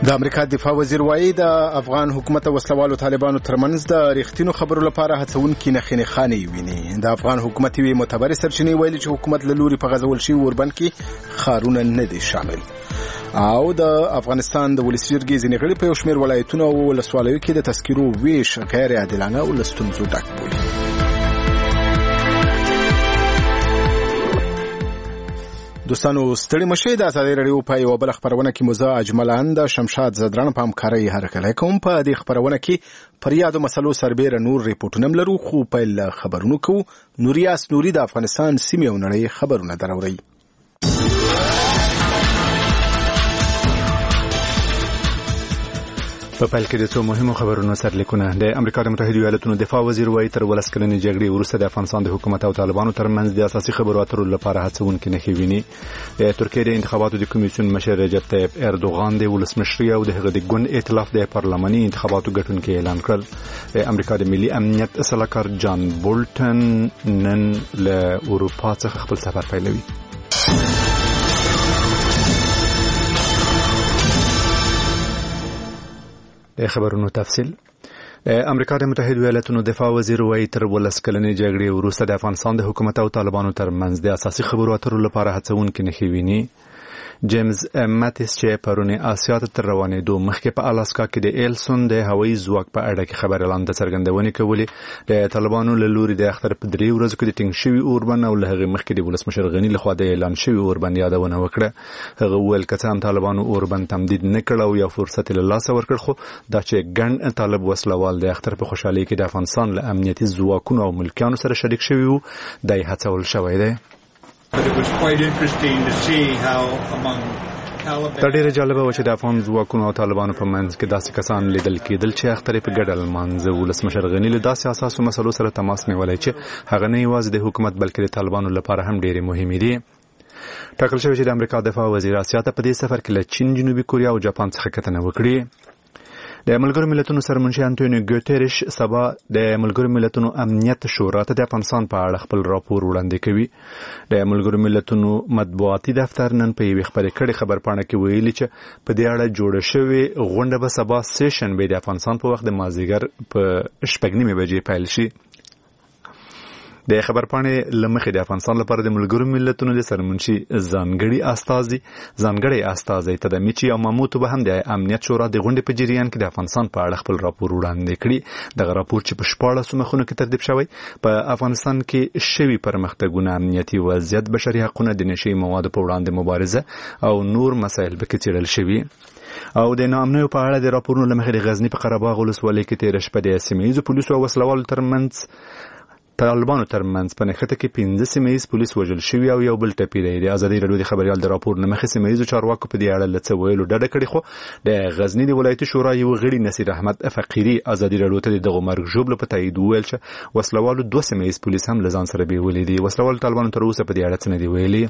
د امریکا دفاع وزیر وایي د افغان حکومت او وسلوالو طالبانو ترمنځ د ریښتینو خبرو لپاره هڅونکي نښې خانې ویني. د افغان حکومت وی معتبرې سرچینې ویلي چې حکومت له لوري په غزول شوي اوربند کې ښارونه نه دي شامل. او د افغانستان د ولسي جرګې ځینې غړي په یو شمېر ولایتونو او ولسوالیو کې د تذکرو ویش غیر عادلانه او له ستونزو ډک بولي. دوستانو ستړي مشه. د ازادي رادیو په یو بل خبرونه کې موزه اجملان د شمشاد زدران په همکارۍ هرکلی کوم. په دې خبرونه کې پر یادو مسلو سربېره نور ریپورټونه لرو، خو په خبرونو کې نوریاس نوري د افغانستان سیمې او نړۍ خبرونه دروري. په پیل کې د څو مهمو خبرونو سرلیکونه. د امریکا د متحده ایالاتونو دفاع وزیر وایي تر 12 کلنې جګړې وروسته د افغانستان د حکومت او طالبانو ترمنځ د اساسي خبرو اترو لپاره هڅونکي نښې ویني. د ترکیې د انتخاباتو د کمیسیون مشر رجب طیب اردوغان د ولسمشري او د هغه د ګوند ائتلاف د پارلماني انتخاباتو ګټونکي اعلان کړل. د امریکا د ملي امنیت سلاکار جان بولټن نن له اروپا څخه خپل سفر پیلوي. د خبرونو تفصیل. امریکا د متحده ایالاتونو دفاع وزیر وایي تر 12 کلنې جګړې وروسته د افغانستان د حکومت او طالبانو ترمنځ د اساسي خبرو اترو لپاره هڅونکي نښې ویني. جیمز ماتیس چې پرونی آسیا ته تر روانېدو مخکې په الاسکا کې د ایلسون د هوایي ځواک په اړه کې خبر اعلان د څرګندونې کولې. د طالبانو له لوري د اختر په 3 ورځو کې د ټینګ شوي اوربند او له هغې مخکې د ولسمشر غني لخوا د اعلان شوي اوربند یادونه وکړه. هغه وویل که څه هم طالبانو اوربند تمدید نه کړ او یو فرصت له لاسه ورکړ، خو دا چې ګڼ طالب وسلوال د اختر په خوشحالۍ کې د افغانستان له امنیتي ځواکونو او ملکیانو سره شریک شوي وو، دی هڅول شوی دی. دا ډیره جالبه و چې د افغان ځواکونو او طالبانو په منځ کې داسې کسان لیدل کېدل چې اختر په ګډه لمانځه. ولسمشر غني له داسې اساسو مسلو سره تماس نیولی چې هغه نه یوازې د حکومت بلکې د طالبانو لپاره هم ډېرې مهمې دي. ټاکل شوی چې د امریکا دفاع وزیر آسیا ته په دې سفر کې له چین، جنوبي کوریا او جاپان څخه کتنه وکړي. د ملګرو ملتونو سرمنشي انټونیو ګوتریش سبا د ملګرو ملتونو امنیت شورا ته د افغانستان په اړه خپل راپور وړاندې کوي. د ملګرو ملتونو مطبوعاتي دفتر نن په یوې خبرې کړې خبرپاڼه کې ویلي چې په دې اړه جوړه شوې غونډه به سبا سیشن به د افغانستان په وخت د مازدیګر په 6:30 بجې پیل شي. د خبرپاڼې لمخې د افغانستان لپاره د ملګرو ملتونو د سرمنشي ځانګړي استازي تدمیچی او ماموتو به هم د امنیت شورا د غونډې په جریان کې د افغانستان په اړه خپل راپور وړاندې کړي. دغه راپور چې په 14 مخونو کې ترتیب شوی په افغانستان کې شوي پرمختګونه، امنیتي وضعیت، بشري حقونه، د نشي موادو په وړاندې مبارزه او نور مسایل به کې څیړل شوي. او د ناامنیو په اړه د راپورونو لمخې د غزنی په قره باغ ولسوالۍ کې تېره شپه د سیمه ییزو پولیسو او وسلوالو طالبانو ترمنځ په نښته کې 15 سیمه ییز پولیس وژل شوي او یو بل ټپي دی. د ازادي رادیو د خبريال د راپور نه مخې سیمه ییزو چارواکو په دې اړه له څه ویلو ډډه کړې، خو د غزنی د ولایتي شورا یو غړي نصیر احمد فقیری ازادي رادیو ته دغه مرګ ژوبله په تایید ویل چې وسلوالو 2 سیمه ییز پولیس هم له ځان سره بیولې دي. وسلوالو طالبانو تر اوسه په دې اړه څه نه دی ویلي.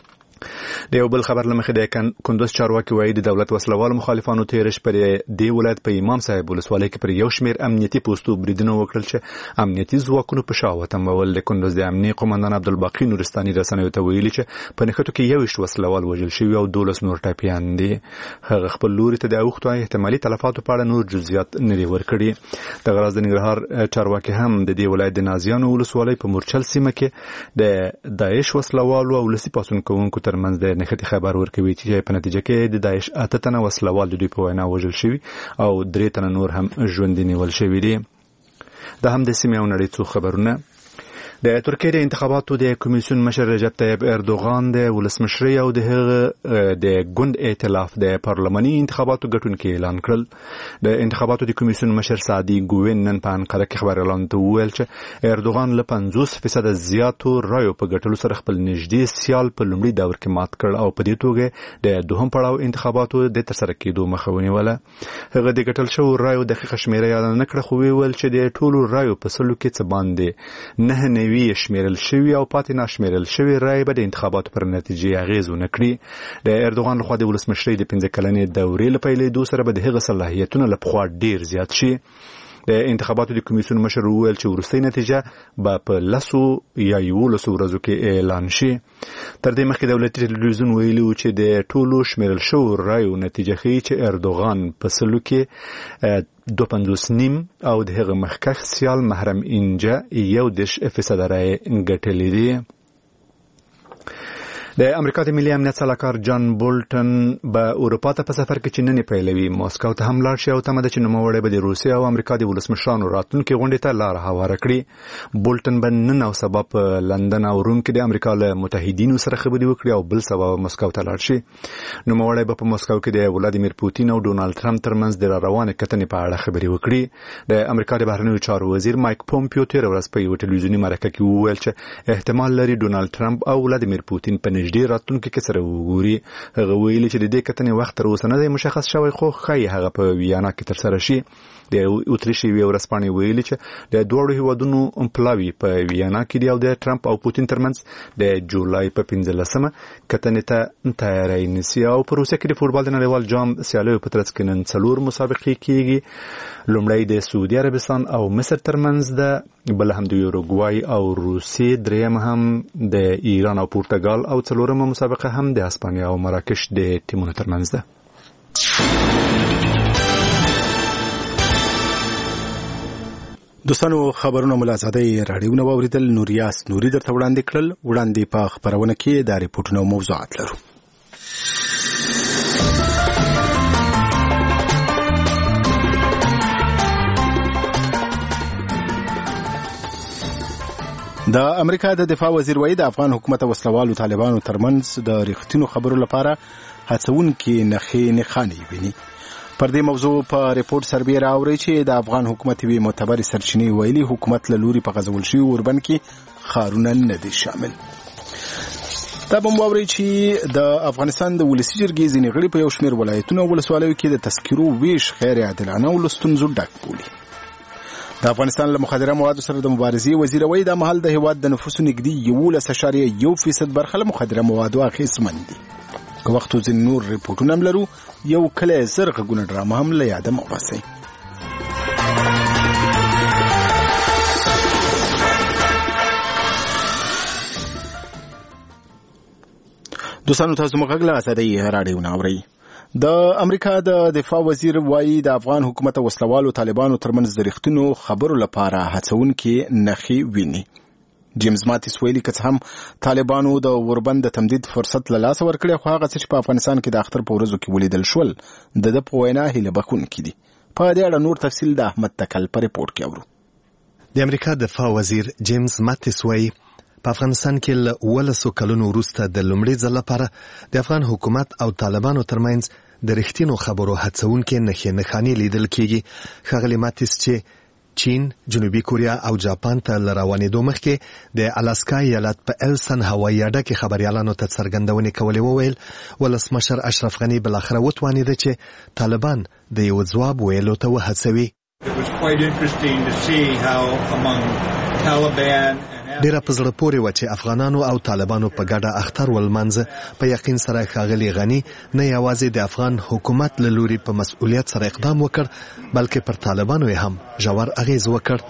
د یو بل خبر لمخې د کندوز چارواکي وایي د دولت وسلوال مخالفانو تېر شپه د ولایت په امام صاحب ولسوالۍ کې پر یو شمېر امنیتي پوستو بریدونه وکړل چې امنیتي ځواکونو په شا وتمول. د کندوز د امنیتي قومندان عبدالباقي نورستاني رسنیو ته ویلي چې په نښتو کې 21 وسلوال وژل شوي او 12 نور ټپیان دي. هغه خپل لوري ته د اوښتو احتمالي تلفاتو په اړه نور جزئیات نه دي ورکړي. دغه راز د ننګرهار چارواکي هم د دې ولایت د نازیانو ولسوالۍ په مورچل سیمه کې د داعش وسلوالو او ولسي پاڅون کوونکو ترمنځ د نښتې خبر ورکوي چې په نتیجه کې د داعش 8 تنه وسلوال د دوی په وینا وژل شوي او 3 تنه نور هم ژوندي نیول شوي دي. دا هم د سیمې او نړۍ څو خبرونه. د ترکیې د انتخاباتو د کمیسیون مشر رجب طیب اردوغان د ولسمشري او د ګوند ائتلاف د پارلماني انتخاباتو ګټونکي اعلان کړل. د انتخاباتو د کمیسیون مشر سعدي ګوین نن په انقره کې خبر اعلان ته وویل چې اردوغان له 50% زیاتو رایو په ګټلو سره خپل نږدې سیال په لومړي دور کې مات کړ او په دې توګه د دوهم پړاو انتخاباتو د ترسره کېدو مخه ونیوله. هغه د ګټل شوو رایو دقیقه شمیره یاد نه کړه، خو ویل چې د ټولو رایو په سلو کې څه باندې 9 وی شمیرل شوی او پاتې ناشمیرل شوی رای به د انتخاباتو پر نتیجې اغیز ونه کړي. د اردوغان لخوا د ولسمشرۍ د 15 کلنې دورې له پیلېدو سره به د هغه صلاحیتونه له پخوا ډیر زیات شي. د انتخاباتو د کمیسیون مشر وویل چې وروستۍ نتیجه به په 10 یا 11 ورځو کې اعلان شي. تر دې مخکې دولتي ټلویزیون ویلي و چې د ټولو شمیرل شوو رایو نتیجه ښیي چې اردوغان په سلو کې 2.5 او د هغه مخکښ سیال محرم انجه 1% رای ګټلې دي. د امریکا د ملي امنیت سلاکار جان بولټن به اروپا ته په سفر کې چیننې پیلوي. ماسکو ته هم لاړ شي او تمه ده چې نوموړی به د روسیې او امریکا د ولسمشرانو راتلونکي غونډې ته لار هواره کړي. بولټن به نن او سبا په لندن او روم کې د امریکا له متحدینو سره خبرې وکړي او بل سبا ماسکو ته لاړ شي. نوموړی به په ماسکو کې د ولادیمیر پوتین او ډونالد ټرمپ ترمنځ د روانې کتنې په اړه خبرې وکړي. د امریکا د بهرنیو چارو وزیر مایک پومپیو تېره ورځ په یوه ټلویزیوني مرکه کې وویل چې احتمال لري ډونالد ټرمپ او ولادیمیر پوتین په نږدې راتلونکي کې سره وګوري. هغه ویلي چې د دې کتنې وخت تر اوسه نه دی مشخص شوی، خو ښایي هغه په ویانا کې ترسره شي. د اتریش یوې ورځپاڼې ویلي چې د دواړو هیوادونو پلاوي په ویانا کې دی او د ټرمپ او پوتین ترمنځ د جولای په 15 کتنې ته تیاری نیسي. او په روسیه کې د فوټبال د نړیوال جام سیالیو په ترڅ کې نن 4 مسابقې کیږي. لومړی د سعودي عربستان او مصر ترمنځ ده، بل هم د یوروګوای او روسیې، دریم هم د ایران او پرتګال او څلورمه مسابقه هم د اسپانیا او مراکش د ټیمونو ترمنځ ده. دوستانو خبرونه ملازادي راډیوونه واوریدل. نوریاس نوري درته وړاندې کړل. وړاندې په خبرونه کې د ریپورتونو موضوعات لرو. د امریکا د دفاع وزیر وایي د افغان حکومت او وسلوالو طالبانو ترمنځ د رښتینو خبرو لپاره هڅونکي نښانې ویني. پر دې موضوع په ریپورت سربېره راوړي چې د افغان حکومت وی معتبر سرچینې ویلي حکومت له لوري په غزول شوي اوربند کې خارونه نه دي شامل. دا به مو واورئ چې د افغانستان د ولسي جرګې ځینې غړي په یو شمېر ولایتونو او ولسوالیو کې د تذکرو ویش غیر عادلانه او له ستونزو ډک بولي. د افغانستان له مخدره موادو سره د مبارزې وزیر وایي دا مهال د هیواد د نفوسو نږدې 11.1% برخه له مخدره موادو اخیستمن دي. که وخت ځینې نور ریپورټونه هم لرو، یو کله زر غږونه ډرامه هم له یاده مه وباسئ. دوستانو تاسو موږ غږ له ازادۍ راډیو نه اورئ. د امریکا د دفاع وزیر وایي د افغان حکومت او وسلوالو طالبانو ترمنځ د رښتینو خبرو لپاره هڅونکي نښې ویني. جیمز ماتیس ویلي که څه هم طالبانو د اوربند د تمدید فرصت له لاسه ورکړی، خو هغه څه چې په افغانستان کې د اختر په ورځو کې ولیدل شول د ده په وینا هیله بښونکي دي. په دې اړه نور تفصیل د احمد تکل په ریپورټ کې اورو. د امریکا دفاع وزیر جیمز ماتیس وایي په افغانستان کې له 12 کلونو وروسته د لومړي ځل لپاره د افغان حکومت او طالبانو ترمنځ د رښتینو خبرو هڅونکي نښانې لیدل کېږي. ښاغلی ماتیس چې چین، جنوبي کوریا او جاپان ته لروانېدو مخکې د الاسکا ایالت په ایلسن هوایي اډه کې خبريالانو ته څرګندونې کولې. وویل ولسمشر اشرف غني بلاخره وتوانېده چې طالبان د یو ځواب ویلو ته وهڅوي. ډیره په زړه پورې و چې افغانانو او طالبانو په ګډه اختر ولمانځه. په یقین سره ښاغلي غني نه یوازې د افغان حکومت له لوري په مسؤلیت سره اقدام وکړ، بلکې پر طالبانو هم ژور اغیز وکړ.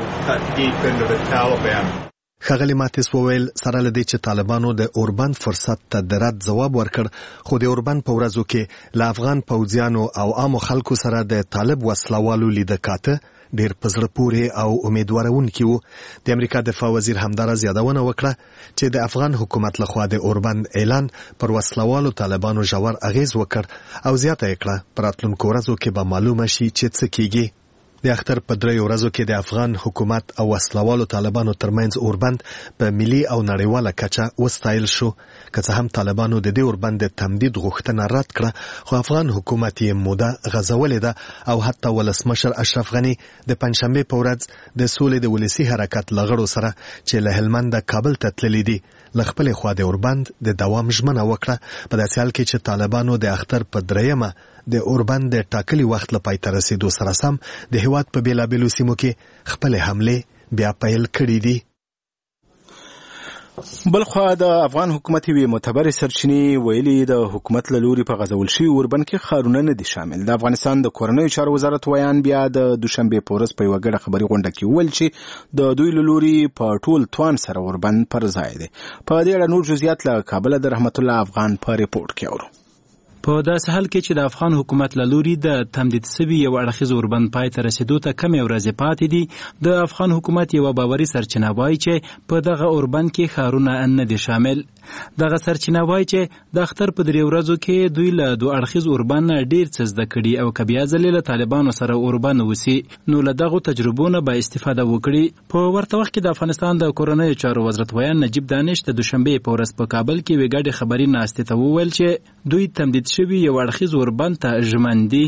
ښاغلي ماتیس وویل سره له دې چې طالبانو د اوربند فرصت ته د رد ځواب ورکړ، خو د اوربند په ورځو کې له افغان پوځیانو او عامو خلکو سره د طالب وسلوالو لیده کاته ډیر په زړه پورې او امیدوارونکي وو. د امریکا دفاع وزیر همداراز یادونه وکړه چې د افغان حکومت لخوا د اوربند اعلان پر وسلوالو طالبانو ژور اغیز وکړ او زیاته یې کړه په راتلونکو ورځو کې به معلومه شي چې څه کیږي. د اختر په 3 ورځو کې د افغان حکومت او وسلوالو طالبانو ترمنځ اوربند په ملي او نړیواله کچه وستایل شو. که څه هم طالبانو د دې اوربند د تمدید غوښتنه رد کړه، خو افغان حکومت یې موده غځولې ده او حتی ولسمشر اشرف غني د پنځشنبه په ورځ د سولې د ولسي حرکت لغړو سره چې له هلمند کابل ته تللي دي له خپل خوا د اوربند د دوام ژمنه وکړه. په داسې حال کې چې طالبانو د اختر په 3مه د اوربند د ټاکلي وخت له پای ته رسیدو سره سم د هیواد په بیلابیلو سیمو کې خپل حمله بیا پیل کړې دي. بلخوا د افغان حکومت وی معتبر سرچینې ویلي د حکومت له لوري په غزول شوي اوربند کې ښارونه نه دي شامل. د افغانستان د کورنیو چارو وزارت ویان بیا د دوشنبه په ورځ په یوه ګډه خبري غونډه کې وویل چې د دوی له لوري په ټول توان سره اوربند پر ځای دی. په دې اړه نور جزئیات له کابل د رحمت الله افغان په ریپورت کې اورو. په داسې حال کې چې د افغان حکومت له لوري د تمدید شوي یو اړخیز اوربند پای ته رسیدو ته کمې ورځې پاتې دي، د افغان حکومت یوه باوري سرچینه وایي چې په دغه اوربند کې ښارونه نه دي شامل. دغه سرچینه وایي چې د اختر په 3 ورځو کې دوی له دوه اړخیز اوربند ډېر څه زده کړي او که بیا ځلې له طالبانو سره اوربند وسي نو له دغو تجربو نه به استفاده وکړي. په ورته وخت کې د افغانستان د کورنیو چارو وزارت ویان نجیب دانش د دوشنبې په ورځ په کابل کې یوې ګډې خبري ناستې ته وویل چې دوی تمدید شوي یو اړخیز اوربند ته ژمن دي.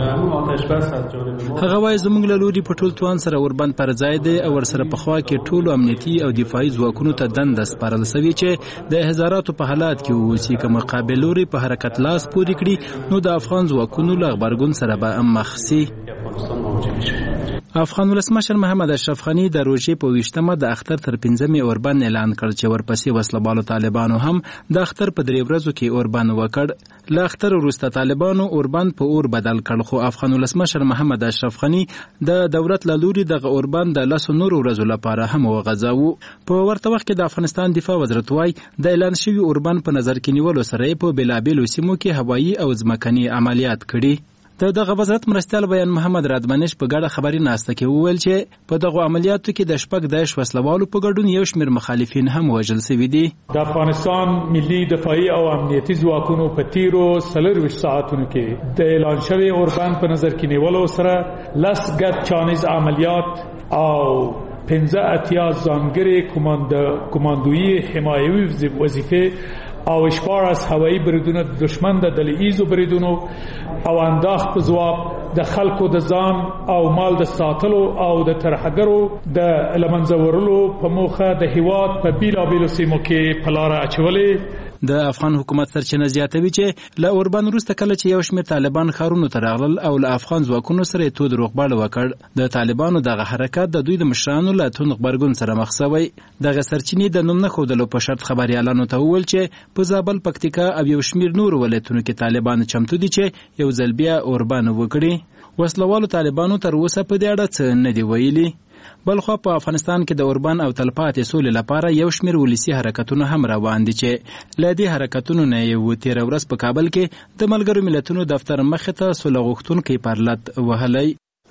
هغه وایي زموږ له لوري په ټول توان سره اوربند پر ځای دی او ورسره پخوا کې ټولو امنیتي او دفاعي ځواکونو ته دنده سپارل سوي چې د هزاراتو په حالات کې واوسي. که مقابل لوري په حرکت لاس پورې کړي نو د افغان ځواکونو له غبرګون سره به مخ سي. افغان ولسمشر محمد اشرف غني د روژې په 20مه د اختر تر 5مې اوربند اعلان کړ چې ورپسې وسلهبالو طالبانو هم د اختر په 3 ورځو کې اوربند وکړ. له اختر وروسته طالبانو اوربند په اور بدل کړ، خو افغان ولسمشر محمد اشرف غني د دولت له لوري دغه اوربند د 10 نورو ورځو لپاره هم وغځاوه. په ورته وخت کې د افغانستان دفاع وزارت وايي د اعلان شوي اوربند په نظر کې نیولو سره په بېلابېلو سیمو کې هوایي او ځمکني عملیات کړي. دغه وزارت مرستیال بیان محمد رادمنش په ګډه خبري ناسته کې وویل چې په دغه عملیاتو کې د شپږ داعش وسلوالو په ګډون یو شمېر مخالفین هم وژل شوي دي. د افغانستان ملي دفاعي او امنیتي ځواکونو په تیرو 24 ساعتونو کې د اعلان شوي اوربند په نظر کې نیولو سره 10 ګډ چانیز عملیات او 15 اتیا ځانګړي کماندویي حمایوي وظیفې او 14 هوایی بریدونه د دشمن د دلیزو بریدونو او انداخت ځواب د خلکو د ځان او مال د ساتلو او د ترهګرو د لمنځورلو په موخه د هیواد په بیلابیلو سیمو کې په لاره اچولې. د افغان حکومت سرچینه زیاتوي چې له اوربند وروسته کله چې یو شمېر طالبان ښارونو ته راغلل او له افغان ځواکونو سره یې تود روغبړ وکړ، د طالبانو دغه حرکت د دوی د مشرانو له توند غبرګون سره مخ شوی. دغه سرچینې د نوم نه ښودلو په شرط خبریالانو ته وویل چې په زابل، پکتیکا او یو شمېر نورو ولایتونو کې طالبان چمتو دي چې یو ځل بیا اوربند وکړي. وسلوالو طالبانو تر اوسه په دې اړه څه نه دي ویلي. بلخوا په افغانستان کې د اوربند او تلپاتې سولې لپاره یو شمېر ولسي حرکتونه هم روان دي چې له دې حرکتونو نه یې 13 ورځ په کابل کې د ملګرو ملتونو دفتر مخې ته سوله غوښتونکي پرلط وهلی.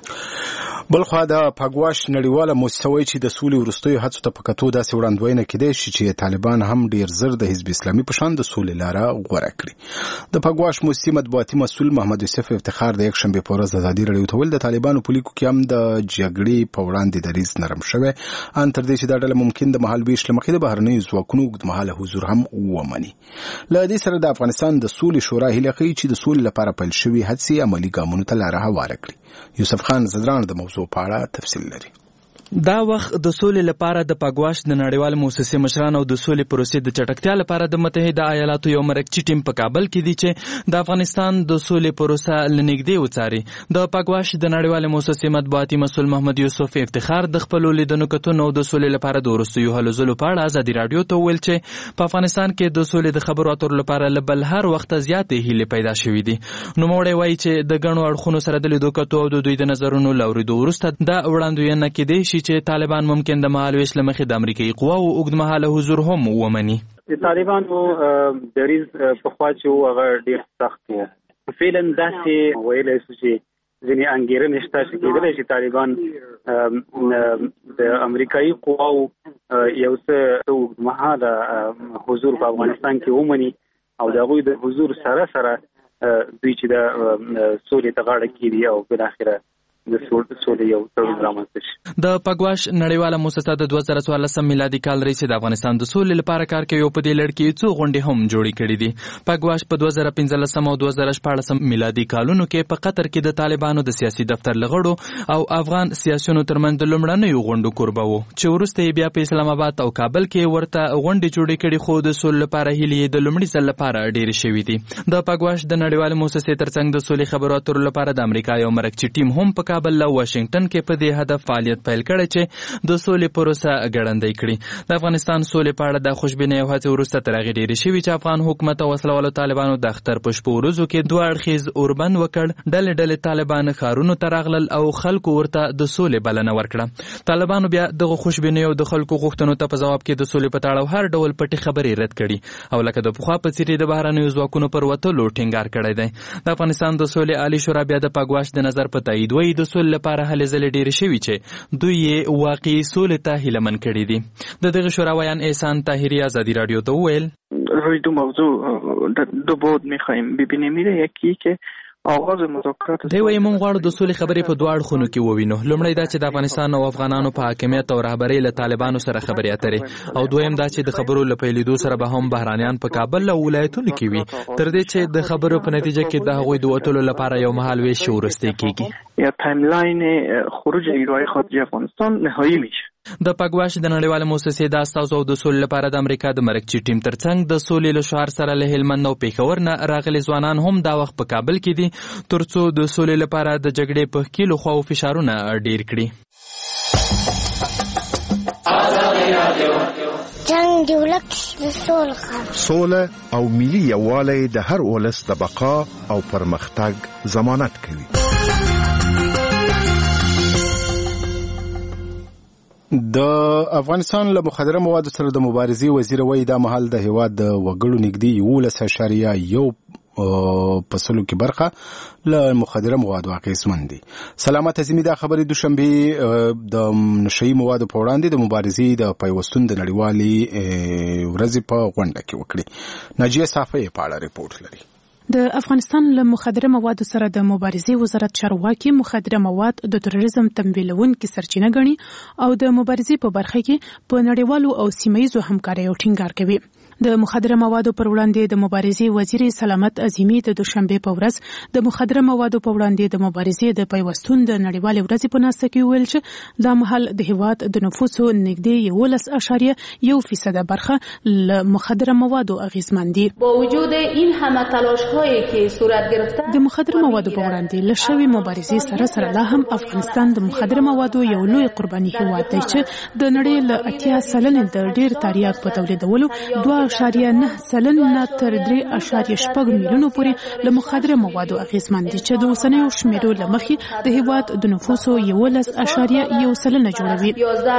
بلخوا د پاګواش نړیواله موسسه وایي چې د سولې وروستیو هڅو ته په کتو داسې وړاندوینه کېدای شي چې طالبان هم ډېر زر د حزب اسلامي په شان د سولې لاره غوره کړي. د پاګواش موسسې مطبوعاتي مسؤل محمد یوسف افتخار د یکشنبې په ورځ د ازادي راډیو ته ویل د طالبانو په لیکو کې هم د جګړې په وړاندې دریځ نرم شوی، ان تر دې چې دا ډله ممکن د مهال ویش له مخې د بهرنیو ځواکونو اوږدمهاله حضور هم ومني. له دې سره د افغانستان د سولې شورا هیله کوي چې د سولې لپاره پیل شوي هڅې عملي ګامونو ته لاره هواره کړي. یوسف خان زدران د موضوع په اړه تفصیل لري. دا وخت د سولې لپاره د پاګواش د نړیوال موسسې مشران او د سولې پروسې د چټکتیا لپاره د متحده ایالاتو یو مرکزي ټیم په کابل کې دی چې د افغانستان د سولې پروسه لنږدې وڅاري. د پاګواش د نړیوال موسسې مطبوعاتي مسؤل محمد یوسف افتخار د خپل لیدنو کتنو د سولې لپاره د وروستیو هلو ځلو په اړه ازادي راډیو ته ویل چې په افغانستان کې د سولې د خبرو اترو لپاره له بل هر وخت زیاتې هیلې پیدا شوې دي. نوموړی وایي چې د ګڼو اړخونو سره د لیدو کتو او د دوی د نظرونو له اورېدو وروسته دا وړاندوینه کېدای شي چې طالبان ممکن د مهال ویش له مخې د امریکایي قواو اوږدمهاله حضور هم ومني. د طالبانو دریځ پخوا چې و هغه ډېر سخت و. فعلا داسې ویلی شو چې ځینې انګېرنې شته چې کېدلی شي طالبان د امریکایي قواو یو څه اوږدمهاله حضور په افغانستان کې ومني او د هغوی د حضور سره سره دوی چې د سولې ته غاړه کېږدي او بالاخره د سولې یو تړون رامنځته شي. د پاګواش نړیواله موسسه د 2014 میلادي کال راهیسې د افغانستان د سولې لپاره کار کوي او په دې لړ کې څو غونډې هم جوړې کړې دي. پاګواش په 2015 او 2014 میلادي کالونو کې په قطر کې د طالبانو د سیاسي دفتر لغړو او افغان سیاسيونو ترمنځ د لومړنیو غونډو کوربه و چې وروسته یې بیا په اسلام آباد او کابل کې ورته غونډې جوړې کړې، خو د سولې لپاره هیلې د لومړي ځل لپاره ډېرې شوې دي. د پاګواش د نړیواله موسسې ترڅنګ د سولې خبرو اترو لپاره د امریکا یو مرکزي ټیم هم په کابل او واشنگټن کې په دې هدف فعالیت پیل کړی چې د سولې پروسه ګړندۍ کړي. د افغانستان سولې په اړه د خوشبینۍ او هڅې وروسته تر هغې ډېرې شوي چې افغان حکومت او وسله والو طالبانو د اختر په شپو ورځو کې دوه اړخیز اوربند وکړ. ډلې طالبان ښارونو ته راغلل او خلکو ورته د سولې بلنه ورکړه. طالبانو بیا دغه خوشبینۍ او د خلکو غوښتنو ته په ځواب کې د سولې په تړاو هر ډول پټې خبرې رد کړي او لکه د پخوا په څېر د بهرنیو ځواکونو پر وتلو ټینګار کړی دی. د افغانستان د سولې عالي شورا بیا د پاګواش د نظر په تایید وایي د سولې لپاره هلې ځلې ډېرې شوي چې دوی یې واقعي سولې ته هیلهمن کړي دي. د دغه شورا ویان احسان طاهری ازادی رادیو ته وویل روی دو موضوع دو بود می‌خوایم ببینیم. یکی که آغاز مذاکرات دی وایي موږ غواړو د سولې خبرې په دوه اړخونو کې ووینو. لومړی دا چې د افغانستان او افغانانو په حاکمیت او رهبرۍ له طالبانو سره خبرې اترې او دویم دا چې د خبرو له پیلېدو سره به هم بهرانیان په کابل او ولایتونو کې وي تر دې چې د خبرو په نتیجه کې د هغوی د وتلو لپاره یو مهال ویش وروستی کېږي یا تایملاین خروج نیروهای خارجی افغانستان نهایی میشه. د پاګواش د نړیواله موسسې د استازو او د سولې لپاره د امریکا د مرکزي ټیم ترڅنګ د سولې له شعار سره له هلمند او پېښور نه راغلي ځوانان هم دا وخت په کابل کې دي ترڅو د سولې لپاره د جګړې په ښکیلو خواو فشارونه ډېر کړي. جنگ دی ولک سوله او ملي یووالی د هر ولس د بقا او پرمختګ ضمانت کوي. د افغانستان له مخدره موادو سره د مبارزې وزیر وایي دا مهال د هیواد د وګړو نږدې 11.1% کې برخه له مخدره موادو اغېزمن دي. سلامت عظیمي دا خبرې دوشنبه د نشهیي موادو په وړاندې د مبارزې د پیوستون د نړیوالې ورځې په غونډه کې وکړي. ناجیه صافی په اړه ریپورت لري. د افغانستان له مخدره موادو سره د مبارزې وزارت چارواکي مخدره مواد د تروریزم تمویلونکو سرچینه ګڼي او د مبارزې په برخه کې په نړیوالو او سیمه‌ییزو همکاریو ټینګار کوي. د مخدره موادو پر وړاندې د مبارزې وزیر سلامت عظیمي د دوشنبه په ورځ د مخدره موادو په وړاندې د مبارزې د پیوستون د نړیوالې ورځې په ناسته کې ویل چې دا مهال د هیواد د نفوسو نږدې 11.1% برخه له مخدره موادو اغیزمن دي. با وجود این همه تلاش‌هایی که صورت گرفته د مخدره موادو په وړاندې له شوی مبارزې سره سره لا هم افغانستان د مخدره موادو یو لوی قرباني هیواد دی چې د نړۍ له 80% د ډیر تریاک په تولیدولو 2.9 نه تر 3.6 میلیونو پورې له مخدره موادو اغیزمن دي چې د اوسنیو شمیرو له مخې د هیواد د نفوسو 11.1% جوړوي.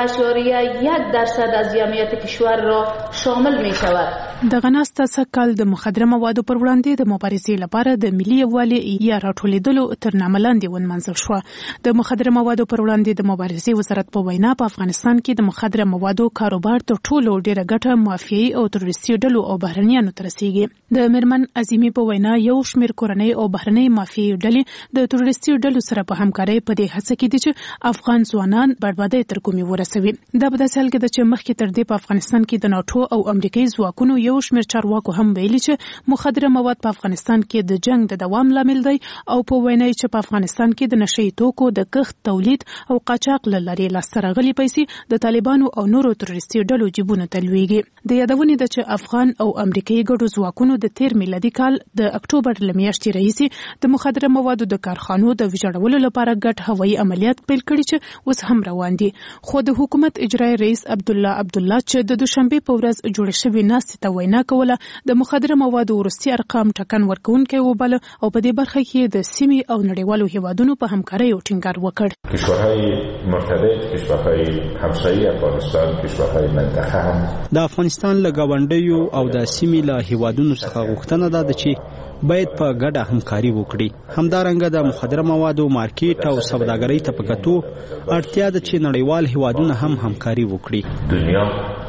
11.1% از جمعیت کشور را شامل می شود. د غناسته سکل د مخدره موادو پر وړاندې د مبارزې لپاره د ملي یووالي یا راټولیدلو تر نامه لاندې ونمنځل شو. د مخدره موادو پر وړاندې د مبارزې وزارت په وینا په افغانستان کې د مخدره موادو کاروبار تر ټولو ډیره ګټه مافیایي او تروریستي ډلو او بهرنیانو ته رسیږي. د میرمن عظیمي په وینا یو شمیر کورنۍ او بهرنۍ مافیایي ډلې د تروریستي ډلو سره په همکارۍ په دې هڅه کې دي چې افغان ځوانان بربادۍ تر کومې ورسوي. دا په داسې حال کې ده چې مخکې تر دې په افغانستان کې د ناټو او امریکایي ځواکونو یو شمیر چارواکو هم ویلي چې مخدره مواد په افغانستان کې د جنگ د دوام لامل دی او په وینا چې په افغانستان کې د نشهیي توکو د کښت تولید او قاچاق له لارې لاسته راغلي پیسې د طالبانو او نورو تروریستي ډلو جیبونو ته لویږي. د یادونې ده چې افغان او امریکایي ګډو ځواکونو د تیر میلادي کال د اکتوبر له میاشتې راهیسې د مخدره موادو د کارخانو د ویجاړولو لپاره ګډ هوایي عملیات پیل کړي چې اوس هم روان دي. خو د حکومت اجرایي رئیس عبدالله چې د دوشنبه په ورځ جوړ شوی ناستې ته وینا کوله د مخدره موادو وروستي ارقام ټکن ورکوونکی وباله او په دې برخه کې د سیمې او نړیوالو هیوادونو په همکارۍ ټینګار وکړ. کشورهای مرتبط، کشورهای همسایه افغانستان، کشورهای منطقه هم د افغانستان له ګاونډیو او د سیمې له هیوادونو څخه غوښتنه ده چې باید په ګډه همکاري وکړي. همدارنګه د مخدره موادو مارکیټ او سوداګرۍ ته په کتو اړتیا ده چې نړیوال هیوادونه هم همکاري وکړي. دنیا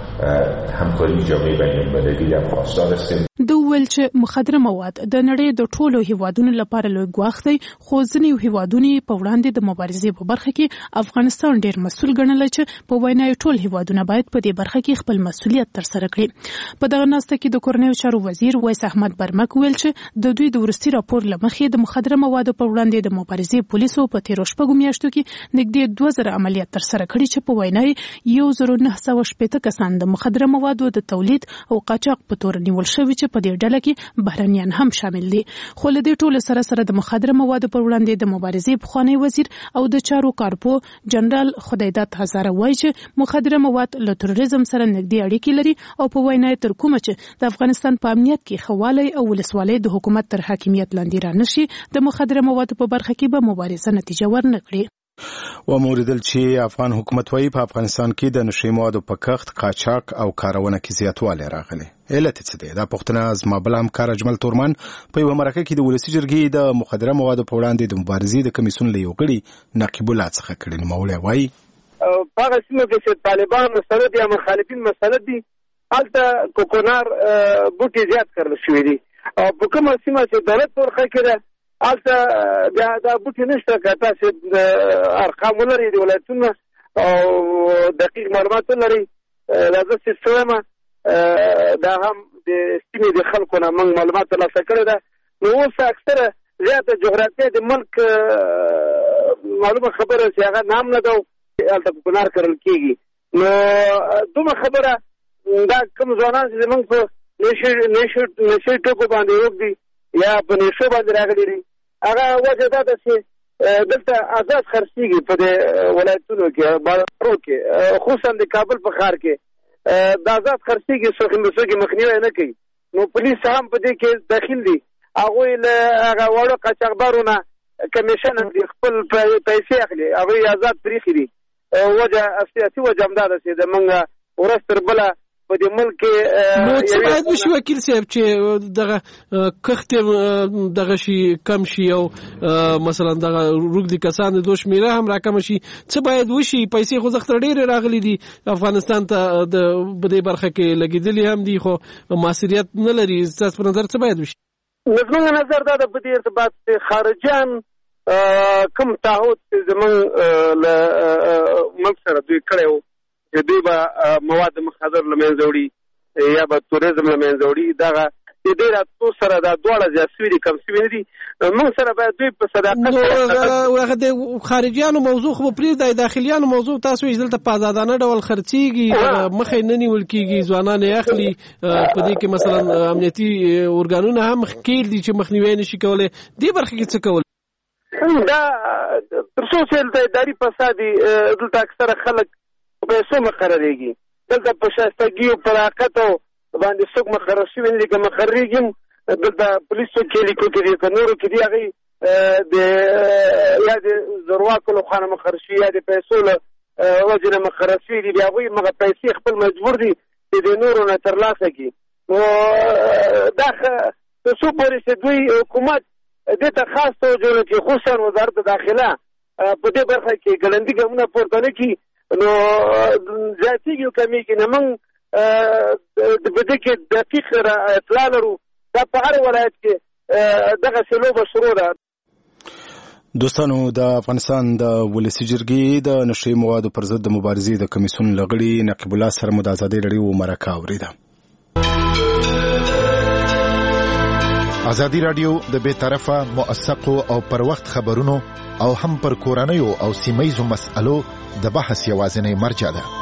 همکاری جامعه بین‌المللی هم خواستار است. د ویل چې مخدره مواد د نړۍ د ټولو هیوادونو لپاره لوی ګواښ دی خو ځینې هیوادونه په وړاندې د مبارزې په برخه کې افغانستان ډیر مسؤل ګڼل چې په وینا ټول هیوادونه باید په دې برخه کې خپل مسؤلیت ترسره کړي. په دغه ناسته کې د کورنیو چارو وزیر ویس احمد برمک ویل چې د دوی د ورستي راپور لمخې د مخدره موادو په وړاندې د مبارزې پولیسو په تیرو شپږو میاشتو کې نږدې 2000 عملیات ترسره کړي چې په وینا 1960 کسان د مخدره موادو د تولید او قاچاق په تور نیول شوي چې په په دې ډله کې بهرنیان هم شامل دي. خو له دې ټولو سره د مخدره موادو پر وړاندې د مبارزې پخوانی وزیر او د چارو کارپو جنرال خدایداد هزاره وایي چې مخدره مواد له تروریزم سره نږدې اړیکې لري او په وینا تر کومه چې د افغانستان په امنیت کې خواله او ولسوالۍ د حکومت تر حاکمیت لاندې را نشي د مخدره موادو په برخه کې به مبارزه نتیجه ورنکړي. و موریدل چې افغان حکومت وايي په افغانستان کې د نشي موادو په کښت، قاچاق او کارونه کې زیاتوالی راغلی. علت څه دی؟ دا پوښتنه زما بل همکار اجمل تورمان په یوه مرکه کې د ولسي جرګې د مخدره موادو په وړاندې د مبارزې د کمیسیون له یو غړي نقیب الله څخه کړي. نوموړی وايي په هغه سیمه کې چې طالبان مستند یا مخالفین مستند دي هلته کوکونار بوټي زیات کرل شوي دي او په کومه سیمه چې دولت برخه کې ده هلته دا بوټي نشته. که تاسې ارقام ولرئ د ولایتونو او دقیق معلومات ولرئ دا زه چې څه دا هم د سیمې د خلکو نه موږ معلومات ترلاسه کړي ده. نو اوس اکثره زیاته جغرافیه د ملک معلومه خبره چې هغه نام نه ده هلته کوکونار کرل کېږي. نو دومره خبره دا کوم ځوانان چې زموږ په نشي ټکو باندې روږدي یا په نشو باندې راغلي دي هغه وجه دا ده چې دلته آزاد خرڅېږي په دې ولایتونو کې بازارو کې خصوصا د کابل په ښار کې د آزاد خرڅېږي څوک مخنیوی نه کوي. نو پولیس هم په دې کې داخل دي. هغوی له هغه واړو قاچاقبرو نه کمیشن خپل پیسې اخلي هغوی آزاد پرېښي دي. وجه سیاسي وجه همدا ده چې د موږ ورځ تر بله په دې ملک نو څه باید وشي وکیل صاحب چې دغه کښت دغه شي کم شي او مثلا دغه روږدي کسان د دوه شمېره هم راکمه شي؟ څه باید وشي؟ پیسې خو زښته ډېرې راغلي دي افغانستان ته د په دې برخه کې لګېدلي هم دي خو مؤثریت نه لري. ستاسو په نظر څه باید وشي؟ زموږ نظر دا ده په دې ارتباط چې خارجیان کوم تعهد چې زموږ له ملک سره دوی کړی و چې دوی به مواد مخدر له منځه وړي یا به توریزم له منځه وړي دغه د دې راتلو سره دا دواړه زیات شوي دي کم شوي نه دي. موږ سره باید دوی په صداقت د خارجیانو موضوع خو به پرېږدی داخلیانو موضوع تاسو وایي دلته په ازادانه ډول خرڅېږي مخې نه نیول کېږي ځوانان یې اخلي په دې کې مثلا امنیتي ارګانونه هم ښکېل دي چې مخنیوی نه شي کولی. دې برخه کې څه کول؟ دا تر څو چې دلته اداري فساد وي دلته اکثره خلک په پیسو مقرریږي. دلته په شایستګي او په لیاقت باندې څوک مقرر شوي نه دي. که مقرریږي دلته پولیسو کې لیکو کې دي که نورو کې دي هغوی یا د زورواکو له خوا نه مقرر شوي یا د پیسو له وجې نه مقرر شوي دي. هغوی هغه پیسې خپل مجبور دي چې د نورو نه ترلاسه کړي. نو دا تر څو پورې چې دوی حکومت دې ته خاص توجه نه کړي خصوصا وزارت داخله په دې برخه کې ګړندي ګامونه پورته نه کړي نو زیاتېږي او کمیږي. نه موږ په دې کې دقیق اطلاع لرو. دا په هر ولایت کې دغسې لوبه شروع ده. دوستانو د افغانستان د ولسي جرګې د نشي موادو پر ضد د مبارزې د کمیسیون له غړي نقیب الله سره مو د ازادۍ راډیو مرکه اورېده. ازادي راډیو د بې طرفه موثقو او پر وخت خبرونو او هم پر کورنیو او سیمه‌یزو مسألو د بحث یوازینی مرجع ده.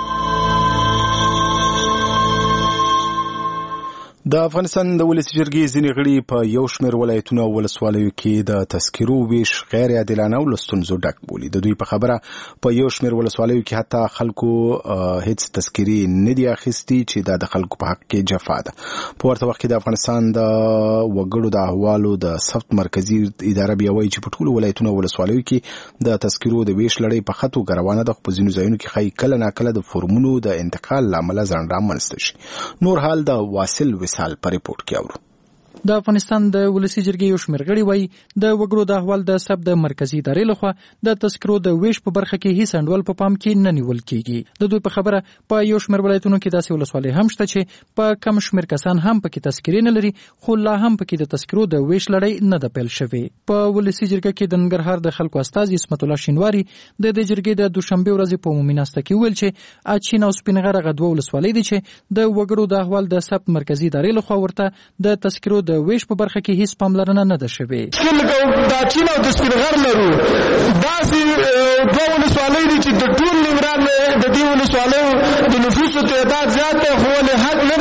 د افغانستان د ولسي جرګې ځینې غړي په یو شمېر ولایتونو او ولسوالیو کې د تذکرو ویش غیر عادلانه او له ستونزو ډک بولي. د دوی په خبره په یو شمېر ولسوالیو کې حتی خلکو هیڅ تذکرې نه دي اخیستي چې دا د خلکو په حق کې جفا ده. په ورته وخت کې د افغانستان د وګړو د احوالو د ثبت مرکزي اداره بیا وایي چې په ټولو ولایتونو او ولسوالیو کې د تذکرو د ویش لړۍ په ښه توګه روانه ده. په ځینو ځایونو کې ښایي کله ناکله د فورمونو د انتقال له امله ځنډ رامنځته شي. نور حال د واصل وصال په ریپورت کې اورو. د افغانستان د ولسي جرګې یو شمېر غړي وایي د وګړو د احوال د ثبت د مرکزي ادارې لخوا د تذکرو د ویش په برخه کې هیڅ انډول په پام کې نه نیول کېږي. د دوی په خبره په یو شمېر ولایتونو کې داسې ولسوالۍ هم شته چې په کم شمېر کسان هم پکې تذکرې نه لري خو لا هم پکې د تذکرو د ویش لړۍ نه ده پیل شوې. په ولسي جرګه کې د ننګرهار د خلکو استازي اسمت الله شینواري د دې جرګې د دوشنبه ورځې په عمومي ناسته کې ویل چې اچین او سپینغره غدوه ولسوالۍ دي چې د وګړو د احوال د ثبت مرکزي ادارې لخوا ورته د تذکرو د ویش په برخه کې هیڅ پاملرنه نه ده شوې. دا چین او د سپینغر لرو داسې دوه ولسوالۍ دي چې د ټول ننګرهار د دې ولسوالیو د نفوسو تعداد زیات دی خو ولې حق نه دی ورکړل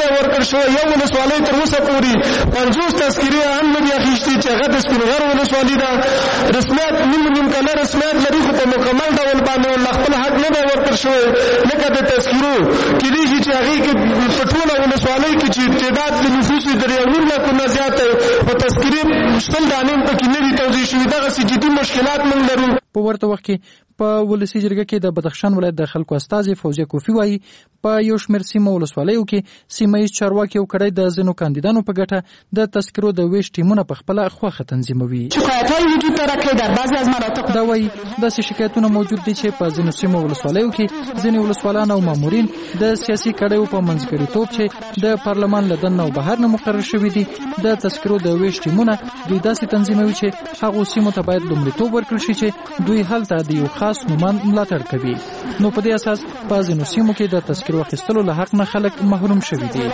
شوی. یو ولسوالۍ تر اوسه پورې 50 تذکرې هم نه دي اخیستي چې هغه د سپین غر ولسوالي ده. رسمیت نیم کاله رسمیت لري خو په مکمل ډول باندې خپل حق نه دی ورکړل شوی. لکه د تذکرو کېدای شي چې هغې کې په ټوله ولسوالۍ کې چې تعداد د نفوس یې 3 لکو نه زیات په تذکرې شپږ دانې هم پکې نه دي توضیح شوي. دغسې جدي مشکلات موږ لرو. په ورته وخت کې په ولسی جرګه کې د بدخشان ولایت د خلکو استازي فوزیه کوفی وایي په یو شمېر سیمو ولسوالیو کې سیمه ییز چارواکي او کړۍ د ځینو کاندیدانو په ګټه د تذکرو د ویش ټیمونه په خپله خوښه تنظیموي. شکایت‌های وجود داره که در بعضی از مناطق دا وایي داسې شکایتونه موجود دي چې په ځینو سیمو ولسوالیو کې ځینې ولسوالان او مامورین د سیاسي کړیو په منځګړیتوب چې د پارلمان له دننه او بهر نه مقرر شوي دي د تذکرو د ویش ټیمونه دوی داسې تنظیموي چې هغو سیمو ته باید لومړیتوب ورکړل شي چې دوی هلته د یو خاص نوماند ملاتړ کوي. نو په دې اساس په ځینو سیمو کې د تذکرو اخیستلو له حق نه خلک محروم شوي دي.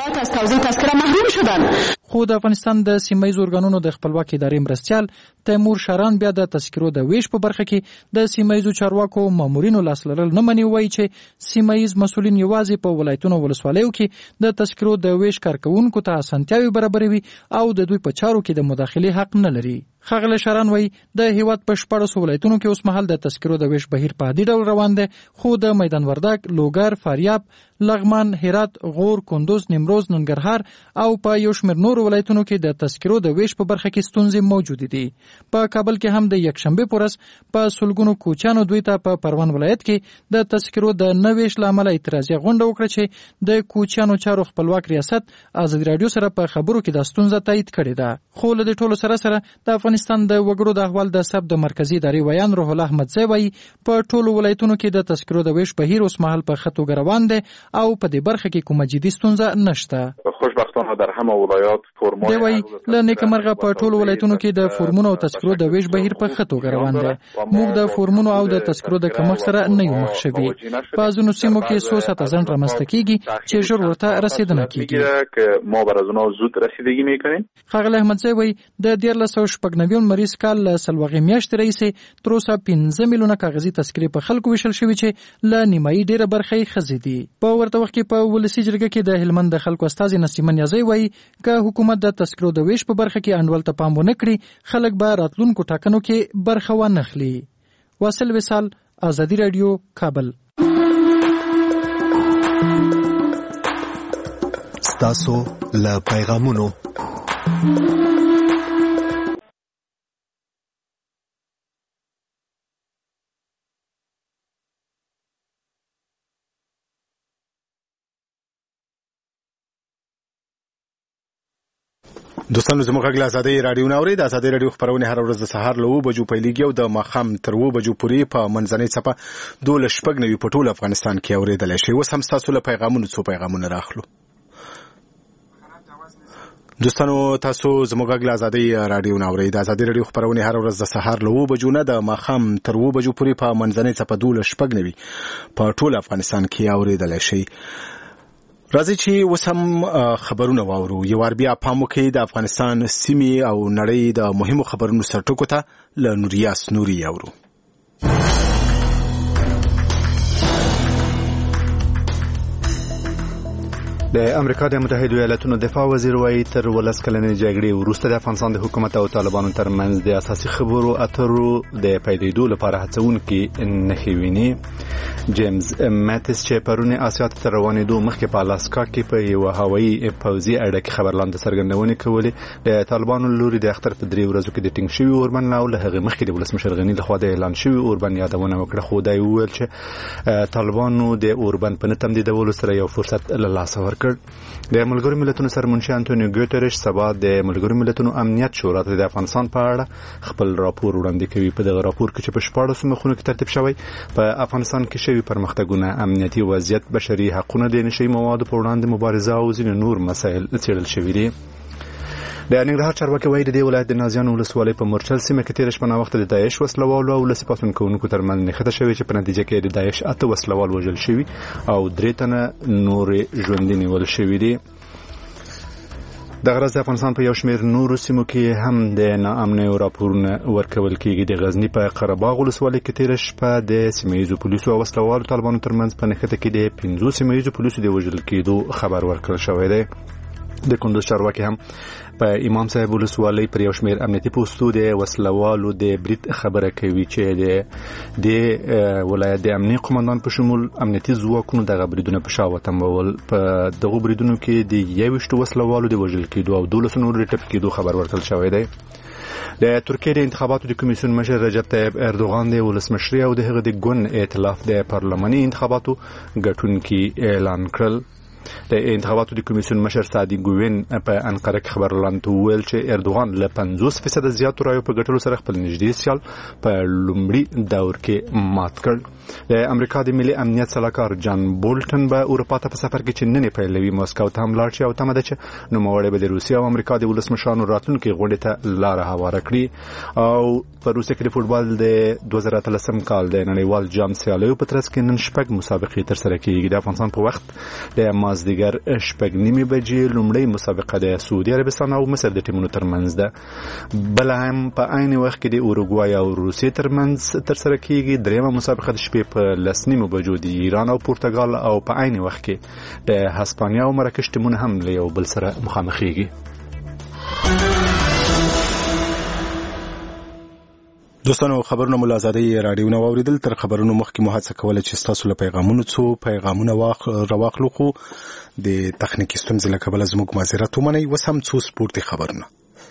خو د افغانستان د سیمه ییزو ارګانونو د خپلواکۍ ادارې مرستیال تیمور شاران بیا د تذکرو د ویش په برخه کې د سیمه ییزو چارواکو مامورینو لاس لرل نه مني. وایي چې سیمه ییز مسؤلین یوازې په ولایتونو ولسوالیو کې د تذکرو د ویش کارکوونکو ته اسانتیاوې برابروي او د دوی په چارو کې د مداخلې حق نه لري. ښاغلی شاران وایي د هیواد په 14 ولایتونو کې اوس مهال د تذکرو د ویش بهیر په عادي ډول روان دی، خو د میدان وردګ، لوګر، فاریاب، لغمان، هرات، غور، کندوز، نیمروز، ننګرهار او په یو شمېر نورو ولایتونو کې د تذکرو د ویش په برخه کې ستونزې موجودې دي. په کابل کې هم د یکشنبې په ورځ په سلګونو کوچیانو دوی ته په پروان ولایت کې د تذکرو د نه ویش له امله اعتراضیه غونډه وکړه چې د کوچیانو چارو خپلواک ریاست ازادي راډیو سره په خبرو کې د ستونزه تایید کړې ده. خو له دې ټولو سره د افغانستان د وګړو د احوال د ثبت د مرکزي ادارې ویان روح الله احمدزی وایي په ټولو ولایتونو کې د تذکرو د ویش بهیر اوس مهال په ښه توګه روان دی او په دې برخه کې کومه جدي ستونزه نشته. خوشبختانه در همه ولایات فرمای دی وایي له نیکمرغه په ټولو ولایتونو کې د فورمونو او تذکرو د ویش بهیر په ښه توګه روان دی. موږ د فورمونو او د تذکرو د کمښت سره نه یو مخ شوي. په ځینو سیمو کې څو ساعته ځنډ رامنځته کېږي چې ژر ورته رسېدنه کېږي. ما بر از اونها زود رسیدگی میکنیم. ښاغلی احمدزی وایي د 1499 مریض کال له سلوغې میاشتې راهیسې تر اوسه 15 میلیونه کاغذي تذکرې په خلکو ویشل شوي چې له نیمایي ډېره برخه یې ښځې دي. په ورته وخت کې په ولسي جرګه کې د هلمند د خلکو استازي نسیمه نیازی وایي که حکومت د تذکرو د ویش په برخه کې انډول ته پام ونه کړي خلک به راتلونکو ټاکنو کې برخه ونه اخلي. واصل وصال، ازادي راډیو، کابل. ستاسو له پیغامونو دوستانو زموږ غږ له ازادۍ راډیو نه اورئ. د ازادۍ راډیو خپرونې هره ورځ د سهار له 9 بجو پیلېږي او د ماښام تر 2 بجو پورې په منځنۍ څپه 12:09 په ټول افغانستان کې اورېدلی شئ. اوس هم ستاسو له پیغامونو څو پیغامونه راخلو. دوستانو تاسو زموږ غږ له ازادۍ راډیو نه اورئ. د ازادۍ راډیو خپرونې هره ورځ د سهار له 9 بجو نه د ماښام تر 2 بجو پورې په منځنۍ څپه 12:09 په ټول افغانستان کې اورېدلی شئ. راځي چې اوس هم خبرونه واورو. یو وار بیا پام وکړئ د افغانستان سیمې او نړۍ د مهمو خبرونو سرټکو ته له نوریاس نوري اورو. د امریکا د متحده ایالاتونو دفاع وزیر وایي تر 10 کلنې جګړې وروسته د افغانستان د حکومت او طالبانو ترمنځ د اساسي خبرو اترو د پیدایدو لپاره هڅونکي نښې ویني. جیمز ماتیس چې پرون آسیا ته روانېدو مخکې په الاسکا کې په یو هوایي پوځي اډه کې خبرلاندې څرګندونې کولې. د طالبانو لوري د اختر په 3 ورځو کې د ټینګ شوي اوربند او له هغه مخکې د ولسمشر غني لخوا د اعلان شوي اوربند یادونه وکړه. خو دا ویل چې طالبانو د اوربند په نه تمدیدولو سره یو فرصت له لاسه ورکړ. د ملګرو ملتونو سرمنشي انټونیو ګوتریش سبا د ملګرو ملتونو امنیت شورا ته د افغانستان په اړه خپل راپور وړاندې کوي. په دغه راپور کې چې په 14 مخونو کې ترتیب شوی په افغانستان کې شوی پرمختګونه، امنیتي وضعیت، بشري حقوقونه، د نشئی موادو په وړاندې مبارزه او ځینې نور مسایل څېړل شوي دي. د ننګرهار چارواکي وایي د دې ولایت د نازیانو ولسوالۍ په مورچل سیمه کې تېره شپه ناوخته د داعش وسلوالو او ولسي پاڅون کوونکو ترمنځ نښته شوې چې په نتیجه کې د داعش 8 وسلوال وژل شوي او 3 تنه نورې ژوندي نیول شوي دي. دغه ورځ د افغانستان په یو شمېر نورو سیمو کې هم د ناامنیو راپورونه ورکول کېږي. د غزني په قرهباغ ولسوالۍ کې تېره شپه د سیمه ییزو پولیسو او وسلوالو طالبانو ترمنځ په نښته کې د 5 سیمه ییزو پولیسو د وژل کېدو خبر ورکړل شوی دی. د کندوز چارواکي هم په امام صاحب ولسوالۍ پر یو شمېر امنیتي پوستو د وسلوالو د برید خبره کوي چې د ولایت د امنیتي قومندان په شمول امنیتي ځواکونو دغه بریدونه په شا وتمول. په دغه بریدونو کې د 21 وسلوالو د وژل کېدو او 12 نورو د ټپي کېدو خبر ورکړل شوی دی. د ترکیې د انتخاباتو د کمیسیون مشر رجب طیب اردوغان د ولسمشري او د هغه د ګوند ائتلاف د پارلماني انتخاباتو ګټونکي اعلان کړل. د انتخاباتو د کمیسیون مشر سادی ګوین په انقره کې خبرلاندو ویل چې اردوغان له 50% زیاتو رایو په ګټلو سره خپل نږدې سیال په لومړي دور کې مات کړ. د امریکا د ملي امنیت سلاکار جان بولټن به اروپا ته په سفر کې چې نن پیلوي مسکو ته هم لاړ شي او تمه ده چې نوموړی به د روسیا او امریکا د ولسمشرانو راتلونکي غونډې ته لاره هواره کړي. او په روسیا کې د فوټبال د 2013 کال د نړیوال جام سیالیو په ترڅ کې نن شپږ مسابقې ترسره کیږي. د افغانستان په وخت د مازدیګر شپږ نیمې بجې لومړی مسابقه د سعودي عربستان او مصر د ټیمونو ترمنځ ده. بل هم په عین وخت کې د اوروګوای او روسیې ترمنځ ترسره کیږي. دریمه مسابقه د شپې په 10 بجو د ایران او پرتګال او په عین وخت کې د هسپانیا او مراکش ټیمونه هم له یو بل سره مخامخېږي. دوستانو خبرونه مو له آزادۍ راډیو نه واوریدل. تر خبرونو مخکې مو هڅه کوله چې ستاسو له پیغامونه راواخلو خو د تخنیکي ستونزې له کبله زموږ معذرت ومنئ. اوس هم څو سپورتي خبرونه.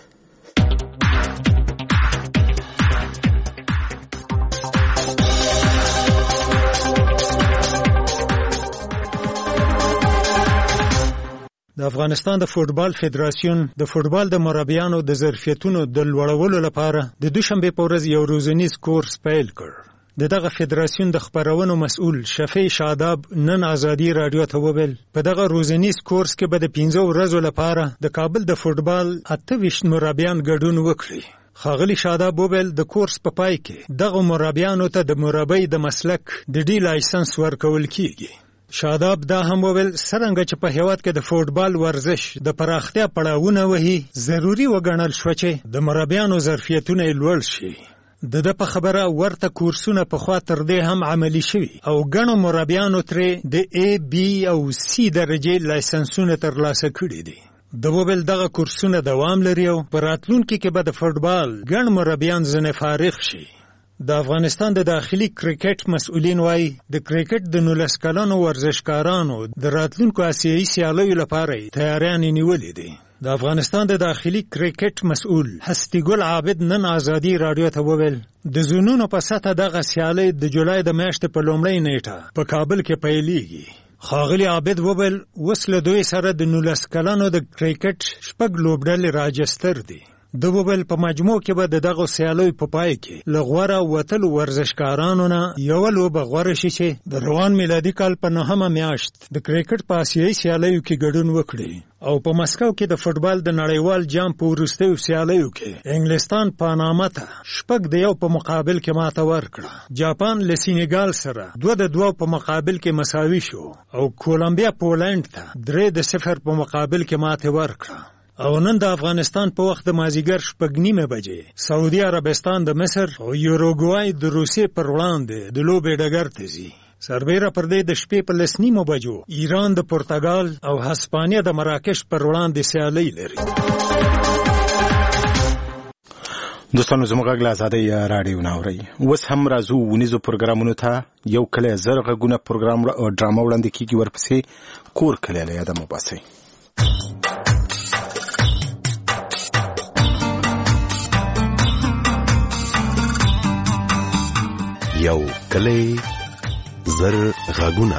د افغانستان د فوټبال فدراسیون د فوټبال د مربیانو د ظرفیتونو د لوړولو لپاره د دوشنبه په ورځ یو روزنیز کورس پیل کړ. دغه فدراسیون د خبرونو مسؤل شفیع شاداب نن آزادي رادیو ته وویل په دغه روزنیز کورس کې به د 15 ورځو لپاره د کابل د فوټبال 28 مربیان ګډون وکړي. خاغلی شاداب وویل د کورس په پای کې دغه مربیانو ته د مربی د مسلک د ډي لایسنس ورکول کیږي. شاداب دا هم وویل څرنګه چې په هیواد کې د فوټبال ورزش د پراختیا پړاوونه وهي ضروری وګڼل شو چې د مربیانو ظرفیتونه لوړ شي. د په خبره ورته کورسونه په خوا تر دې هم عملی شوي او ګڼو مربیانو ترې د A, B او C درجې لایسنسونه ترلاسه کړي دي. د وویل دغه کورسونه دوام لري او په راتلونکي کې به د فوټبال ګڼ مربیان ځنې فارغ شي. د افغانستان د داخلي کرکټ مسؤلین وایي د کرکټ د 19 کلنو ورزشکارانو د راتلونکو آسیایي سیالیو لپاره تیاریانې نیولې دي. د افغانستان د داخلي کرکټ مسؤل هستی ګل عابد نن آزادي رادیو ته وویل د زونونو په سطح دغه سیالي د جولای د میاشتې په لومړۍ نیټه په کابل کې پیلېږي. خاغلی عابد وویل اوس له دوی سره د 19 کلنو د کرکټ 6 لوبډلې راجستر دي. د وویل په مجموع کې به دغه سیالیو په پای کې له غوره وتلو ورزشکارانو نه یوه لوبه غوره شي چې د روان میلادي کال په 9مه میاشت د کرکټ په آسیایي سیالیو کې ګډون وکړي. او په مسکو کې د فوټبال د نړیوال جام په وروستیو سیالیو کې انګلستان پاناما ته 6-1 په مقابل کې ماته ورکړه. جاپان له سینیګال سره 2-2 په مقابل کې مساوي شو او کولمبیا پولند ته 3-0 په مقابل کې ماته ورکړه. او نن د افغانستان په وخت د مازیګر 6:30 بجې سعودي عربستان د مصر او یوروګوای د روسیې پر وړاندې د لوبې ډګر ته ځي. سربیره پر دې د شپې په 9:30 بجو ایران د پرتګال او هسپانیا د مراکش پر وړاندې سیالي لري. دوستانو زموږ غږ له آزادۍ راډیو نه اورئ. اوس هم راځو ونیزو پروګرامونو ته. یو کله زر غږونه پروګرام ډرامه وړاندې کیږي ورپسې کور کلی له یاده مو باسئ. یو کلی زر غږونه.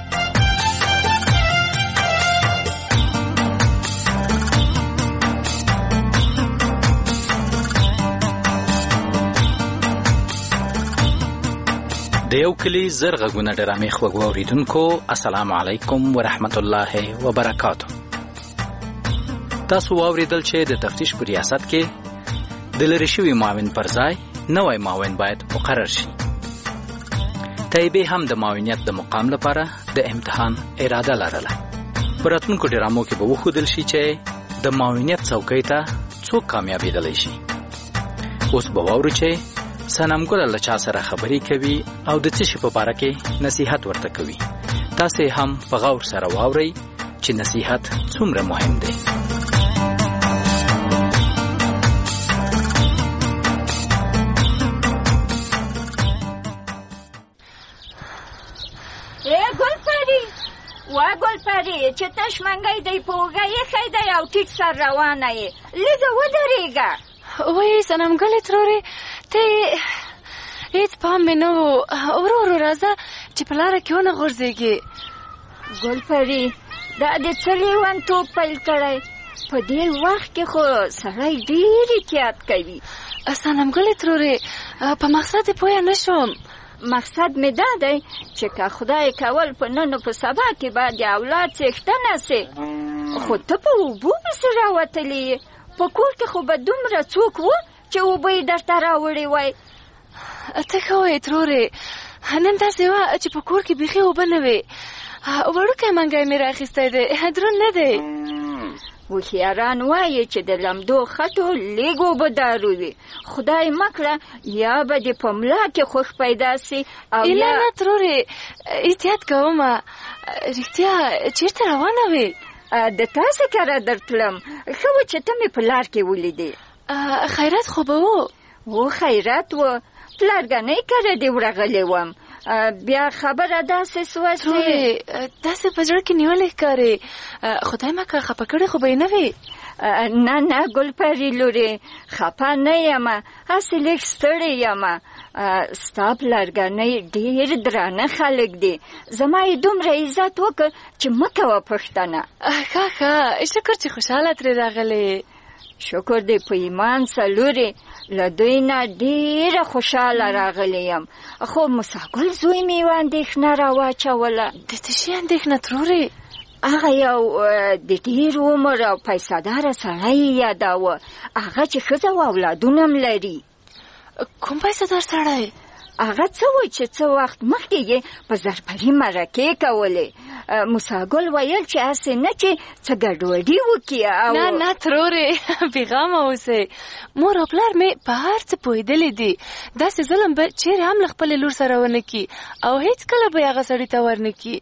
د یو کلی زر غږونه ډرامې خوږو اوریدونکو السلام علیکم ورحمت الله وبرکاتو. تاسو واوریدل چې د تفتیش په ریاست کې د لری شوی معاون پر ځای نوی معاون باید مقرر شي. طیبه هم د معاونیت د مقام لپاره د امتحان اراده لرله. په راتلونکو ډرامو کې به وښودل شي چې د معاونیت څوکۍ ته څوک کامیابېدلی شي. اوس به واورو چې سنم ګل له چا سره خبرې کوي او د څه شي په باره کې نصیحت ورته کوي. تاسې هم په غور سره واورئ چې نصیحت څومره مهم دی. ګلپري چې تش منګی دی په اوږه ایښی دی او ټیټ سر روانه یې، لږه ودرېږه. وایي صنم ګلې ترورې ته هېڅ پام مې نه و. ورو ورو راځه چې په لاره کې ونه غورځېږې. ګلپري دا د څه لیونتوب پیل کړی؟ په دې وخت کې خو سړی ډېر احتیاط کوي. صنم ګلې ترورې په مقصد یې پوه نه شوم. مقصد مې دا دی چې که خدای کول په نن و په سبا کې به د اولاد څښتنه سي، خو ته په اوبو پسې راوتلې یې. په کور کې خو به دومره څوک و چې اوبه یې درته راوړې وای. ته ښه وایې ترورې، نن داسې وه چې په کور کې بیخي اوبه نه وې. وړوکی منګی مې راخیستی دی، دروند نه دی. هوښیاران وایي چې د لمدو خټو لږ اوبه دارو وي. خدای مکړه یا به دې په ملا کې خوښ پیدا سي او یا نه ترورې احتیاط کومه. رښتیا چېرته روانه وې؟ د تاسې کره درتلم. ښه و چې ته مې په لار کې ولیدې. خیرات خو به و خیرات و. پلارګنۍ کره دې ورغلی وم. بیا خبره داسې سوه چې داسې په زړه کې نیولې ښکارې. خدای مکړه خفه کړې خو به یې نه وې؟ نه ګلپري لورې، خفه نه یمه، هسې لږ ستړې یمه. ستا پلارګنۍ ډېر درانه خلک دي. زما یې دومره عزت وکړ چې مه کوه پوښتنه. ښه شکر چې خوشحاله ترې راغلې. شکر دې په ایمان څلورې، له دوی نه ډېره خوشحاله راغلی یم. خو مساګل زوی مې یوه اندېښنه راواچوله. د څه شي اندېښنه ترورې؟ هغه یو د ډېر عمر او پیسه‌داره سړی یې یاداوه، هغه چې ښځه او اولادونه هم لري. کوم پیسه‌دار سړی؟ هغه څه و چې څه وخت مخکې یې په زرپري مرکې کولې. مساګل ویل چې هسې نه چې څه ګډوډي وکړي او نه ترورې بېغمه اوسئ. مور او پلار مې په هر څه پوهېدلی دي. داسې ظلم به چیرې هم له خپلې لور سره ونه کړي او هېڅ کله به یې هغه سړي ته ورنه کړي.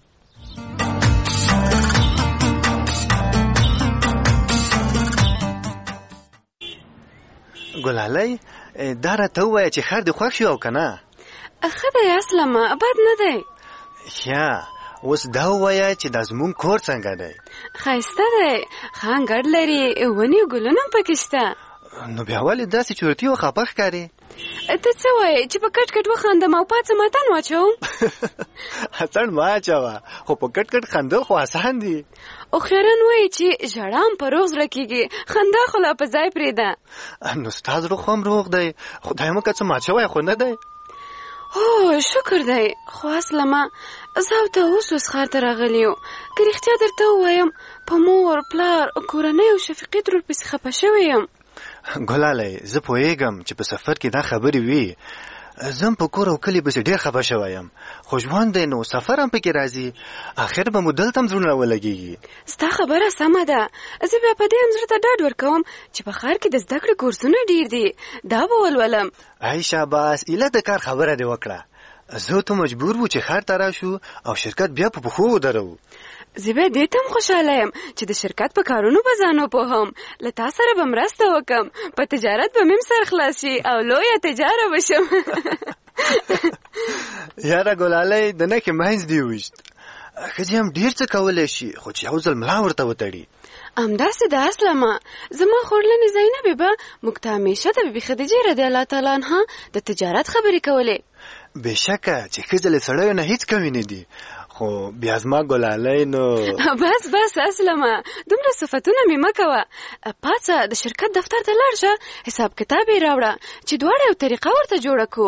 ګلالۍ دا راته ووایه چې ښار دې خوښ شو او که نه؟ ښه دی اسلمه، بد نه دی. ښه اوس دا ووایه چې دا زمونږ کور څنګه دی؟ ښایسته دی، ښه انګړ لري، ونې او ګلونه هم پکې شته. نو بیا ولې داسې چورتي او خفه ښکارې؟ ته څه وایې چې په کټ کټ وخاندم او پاڅم اتڼ واچوم؟ اتڼ مه اچوه، خو په کټ کټ خندل خو اسان دي. هوښیاران وایي چې ژړا هم په روغ زړه کېږي، خندا خو لا په ځای پرېږده. نو ستا زړه خو هم روغ دی، خدای مکړه څه مات شوی خو نه دی؟ هو شکر دی، خو اسلمه زه او ته اوس ښار ته راغلي یو. که رښتیا درته ووایم په مور پلار کورنۍ او شفیقي ترور پسې خفه شوی یم. ګلالۍ زه پوهېږم چې په سفر کې دا خبرې وي. زه هم په کور او کلي پسې ډېر خفه شوی یم، خو ژوند دی نو سفر هم پکې راځي، اخر به مو دلته هم زړونه ولګېږي. ستا خبره سمه ده. زه بیا په دې هم زړه ته ډاډ ورکوم چې په ښار کې د زده کړې کورسونه ډېر دي، دا به ولولم. ای شاباس، ایله د کار خبره دې وکړه. زه ته مجبور وو چې ښار ته راشو او شرکت بیا په پښو ودرو. زه بیا دې ته هم خوشحاله یم چې د شرکت په کارونو به ځان وپوهم، له تا سره به مرسته وکړم، په تجارت به مې هم سر خلاص شي او لویه تجاره به شم. یاره ګلالۍ د نښې منځ دې وویشت. ښځې هم ډېر څه کولی شي، خو چې یو ځل ملا ورته وتړي. همداسې ده اسلمه. زما خورلنې زینبې به موږ ته همیشه د بیبي خدیجې رضی الله تعالی عنها د تجارت خبرې کولې. بېشکه چې ښځې له سړیو نه هېڅ کمې نه دي، خو بیا زما ګلالۍ نو بس اسلمه، دومره صفتونه مې مه کوه. پاڅه د شرکت دفتر ته لاړ شه، حساب کتاب یې راوړه چې دواړه یو طریقه ورته جوړه کړو.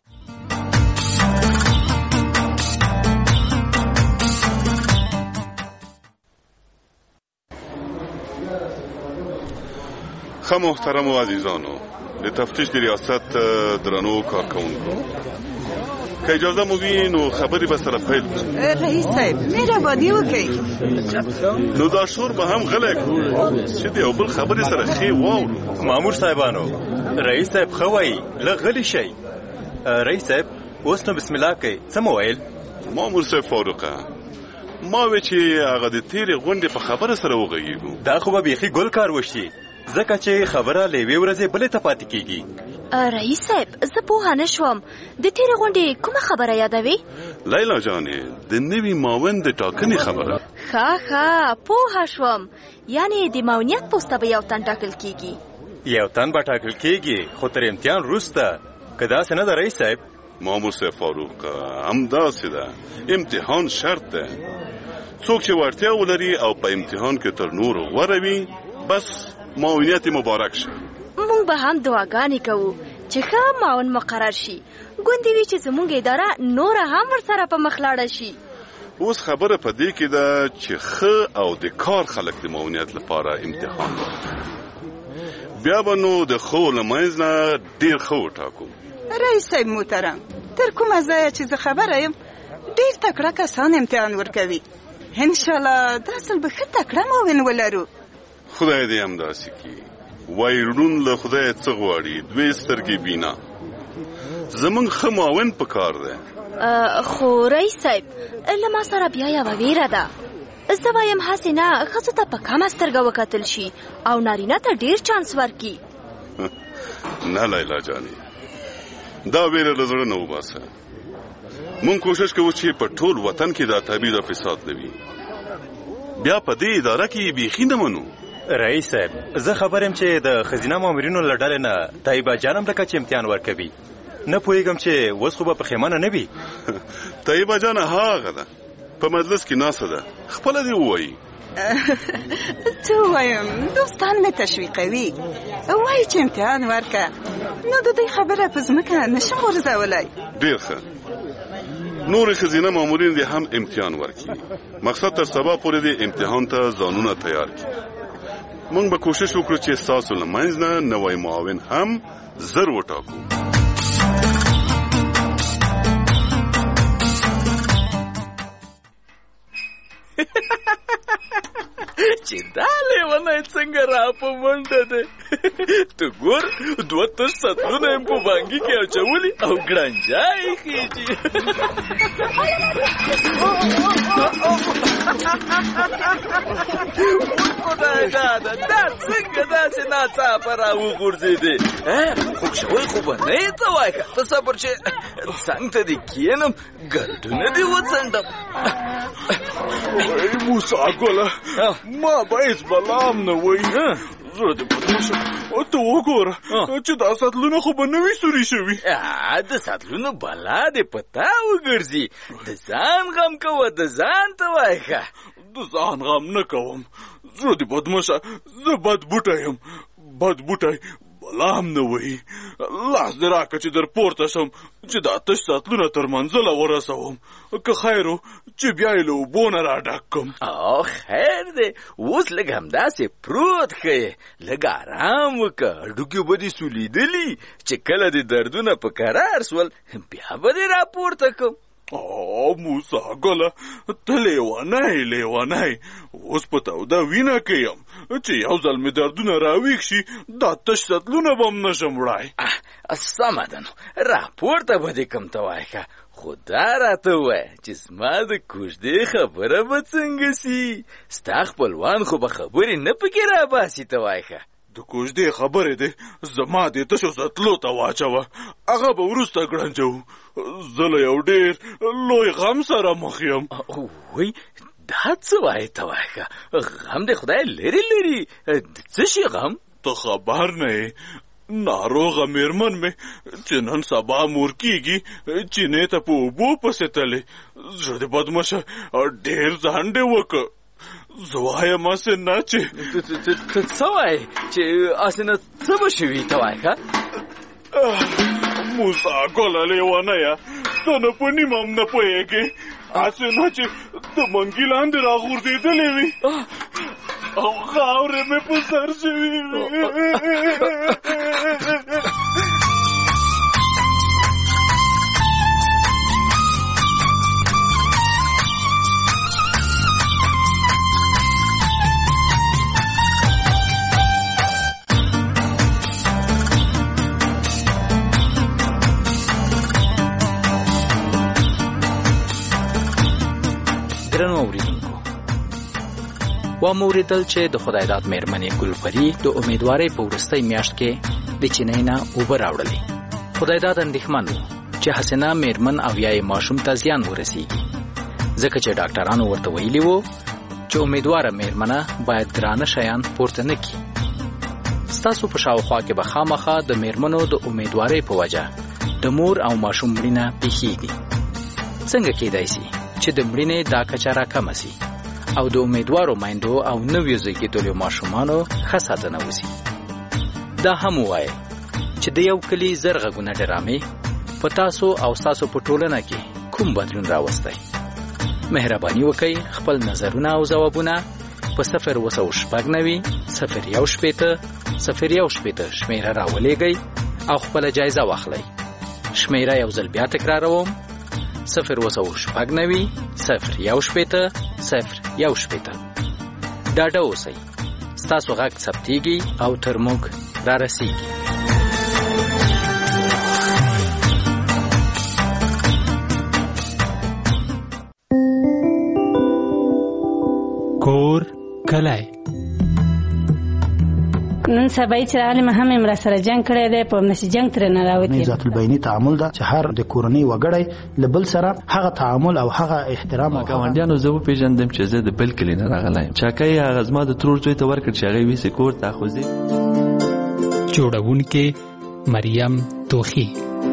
ښه محترمو عزیزانو، د تفتیش د ریاست درنو کارکوونکو، که اجازه مو وي نو خبرې به سره پیل کړو. رئیس صاحب مهرباني وکړئ، نو دا شور به هم غلی کړو چې د یو بل خبرې سره ښې واورو. مامور صاحبانو، رئیس صاحب ښه وایي، لږ غلی شئ. رئیس صاحب اوس نو بسم الله کوئ، څه مو ویل؟ مامور صاحب فاروقه، ما وی چې هغه د تیرې غونډې په خبره سره وغږیږو. دا خو به بیخي ګل کار وشي ځکه چې خبره له یوې ورځې بلې ته پاتې کیږي. رئیس صاحب زه پوهه نه شوم د تیرې غونډې کومه خبره یادوي؟ لیلا جانې د نوي معاون د ټاکنې خبره. ښه پوهه شوم، یعنی د معاونیت پوسته به یو تن ټاکل کیږي. یو تن به ټاکل کیږي خو تر امتحان وروسته. که داسې نه ده رئیس صاحب؟ مامور صاحب فاروق همداسې ده، امتحان شرط ده. څوک چې وړتیا ولري او په امتحان کې تر نورو غوره وي بس معاونیت مبارک شه. مونږ به هم دعاګانې کوو چې ښه معاون مقرر شي، ګوندې وي چې زموږ اداره نوره هم ورسره په مخ لاړه شي. اوس خبره په دې کې ده چې ښه او د کار خلک د معاونیت لپاره امتحان ورکړي. بیا به نو د ښو له منځ نه ډېر ښه وټاکو. رئیس صاحب محترم، تر کومه ځایه چې زه خبره یم ډېر تکړه کسان امتحان ورکوي. انشاءالله دا ځل به ښه تکړه معاون ولرو. خدای دې همداسې کړي. وایي ړوند له خدایه څه غواړي، دوې سترګې بینا. زمونږ ښه معاون په کار دی. خو رئیس صاحب له ما سره بیا یوه ویره ده. زه وایم هسې نه ښځو ته په کمه سترګه وکتل شي او نارینه ته ډېر چانس ورکړي. نه لیلا جانې، دا ویره له زړه نه وباسه. مونږ کوشش کوو چې په ټول وطن کې دا تبعیض او فساد نه وي. بیا په دې اداره کې بیخي نه منو. رئیس صاحب زه خبر یم چې د ښځینه مامورینو له ډلې نه طیبه جان هم لکه چې امتحان ورکوي. نه پوهېږم چې اوس خو به پښیمانه نه وي. طیبه جانه هغه ده په مجلس کې ناسته ده، خپله دې ووایي. څه ووایم، دوستان مې تشویقوي، وایي چې امتحان ورکه. نو د دوی خبره په ځمکه نشم غورځولی. ډېر ښه، نورې ښځینه مامورین دې هم امتحان ورکړي. مقصد تر سبا پورې دې امتحان ته ځانونه تیار کړي. موږ به کوشش وکړو چې ستاسو له منځ نه نوی معاون هم زر وټاکو. چې دا لیونی څنګه را په منډه دی. ته ګور 2 تش سطلونه یې په بانګي کې اچولي او ګړنجا یې خېږي. خدای داده دا څنګه داسې ناڅاپه را وغورځېدې؟ خوږ شوی خو به نه یې ته وایه که ته صبر چې څنګ ته دې کښېنم ګردونه دې وڅنډم. موسی ګله ما به هېڅ بلا هم نه وایي. زړه دې پټ شه. ته وګوره چې دا سطلونه خو به نه وي سوري شوي. د سطلونو بلا دې په تا وګرځي. د ځان غم کوه، د ځان ته وایه ښه. د ځان غم نه کوم. زړه دې بدمشه، زه بد بوټی یم. بد بوټی بلا هم نه وایي. لاس دې راکړه چې در پورته شم چې دا تش سطلونه تر منزله ورسوم. که خیر و چې بیا یې له اوبو نه را ډک کړم. خیر دی، اوس لږ همداسې پروت ښه. لږ ارام وکړه، هډوکي به دې سولیدلي چې کله دې دردونه په قرار سول بیا به دې راپورته کړم. موسی ګله ته لیونی اوس په توده وینه کې یم چې یو ځل مې دردونه راویښ شي دا تش سطلونه به هم نشم وړی. سمه ده نو راپورته به دې کړم ته وایه ښه. خو دا راته ووایه چې زما د کوژدې خبره به څنګه سي؟ ستا خپلوان خو به خبرې نه پکې راباسي ته وایه ښه. د کوژدې خبرې دې زما دې تشو سطلو ته واچوه، هغه به وروسته ګړنجو. زه له یو ډېر لوی غم سره مخ یم. وای دا څه وایې ته وایه ښه؟ غم دې خدای لري. د څه شي غم؟ ته خبر نه یې ناروغه میرمن مې چې نن سبا مور کېږي چینې ته په اوبو پسې تلې. زړه دې بدمشه ډېر ځان دې وکړه. زه وایم هسې نه چې ته څه وایې چې هسې نه څه به شوي ته وایه ښه؟ موسی ګله لیونیه ته نه په نیمه هم نه پوهېږې. هسې نه چې د منګي لاندې را غورځېدلې وي او خاورې مې په سر شوي وي. درنو اوریدونکو و موریدل چې د خدای داد مېرمنې ګلپری د امیدوارۍ په وروستۍ میاشت کې د چینای نه اوبه راوړلې. خدای داد اندېښمن و چې حسنه مېرمن او یا یې ماشوم ته زیان ورسیږي، ځکه چې ډاکټرانو ورته ویلي وو چې امیدواره مېرمنه باید درانه شیان پورته نه کړي. ستاسو په شاوخوا کې به خامخا د مېرمنو د امیدوارۍ په وجه د مور او ماشوم مړینه پیښیږي. څنګه کېدای شي چې د مړینې دا کچه راکمه شي او د امیدوارو میندو او نویو زیږېدلو ماشومانو ښه ساتنه وشي؟ دا هم ووایئ چې د یو کلي زر غږونه ډرامې په تاسو او ستاسو په ټولنه کې کوم بدلون راوستی؟ مهرباني وکئ خپل نظرونه او ځوابونه په 019-018-018 شمیره راولېږئ او خپله جایزه واخلئ. شمیره یو ځل بیا تکراروم: 019-018-018. ډاډه اوسئ، ستاسو غږ ثبتېږي او تر موږ را رسیږي. کور کلی نن سبا چې عالم هم امر سره جنگ کړی دی، په نشي جنگ تر نه راوتی. ذات البینی تعامل دا چې هر د کورنۍ وګړی لبل سره هغه تعامل او هغه احترام او ګاونډیانو زه پیژندم چې زه د بل کلی نه راغلایم. چاکای هغه زما د ترور زوی ته ورکړ چې هغه ویسې کور ته خوځي. جوړونکې مریم توخی.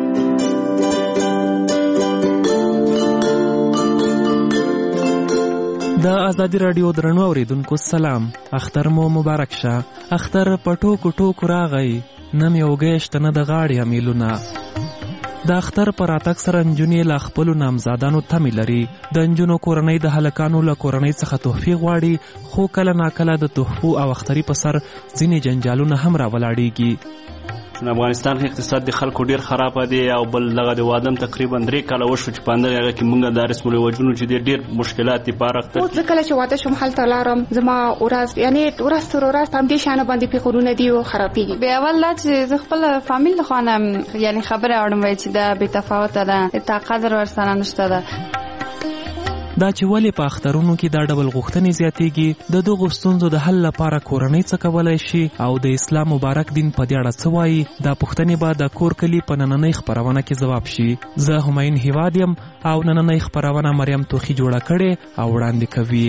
د ازادي رادیو درنو اوریدونکو سلام. اختر مو مبارک شه. اختر پټو کوټو راغی، نم یو گشت نه د غاړې امیلونه. د اختر پر اتک سره نجونې لا خپل نامزادانو تمې لري. د نجونو کورنۍ د هلکانو له کورنۍ څخه تحفې غواړي، خو کله ناکله د تحفو او اختري په سر ځینې جنجالونه هم راولاړېږي. افغانستان کې اقتصاد د خلکو ډیر خراب دی او بل لغه د وادم تقریبا 3 کاله وشو چې پاندغه هغه کې مونږ د رسم الوجونو چې ډیر مشکلات دي پارخته. اوس کله چې واده شوم حالت لارم زما اوراز یعنی اوراز تر اوراز هم دي شانه باندې په خورونه دی او خرابېږي. به اول لا چې خپل فامیل خانم یعنی خبره اورم وای چې دا به تفاوت ده، تقدر ورسره نشته ده. دا چې ولې په اخترونو کې دا ډول غوښتنې زیاتېږي، د دغو ستونزو د حل لپاره کورنۍ څه کولی شي او د اسلام مبارک دین په دې اړه څه وایي، دا پوښتنې به د کور کلي په نننۍ خپرونه کې ځواب شي. زه همایون هیواد یم او نننۍ خپرونه مریم توخی جوړه کړې او وړاندې کوي.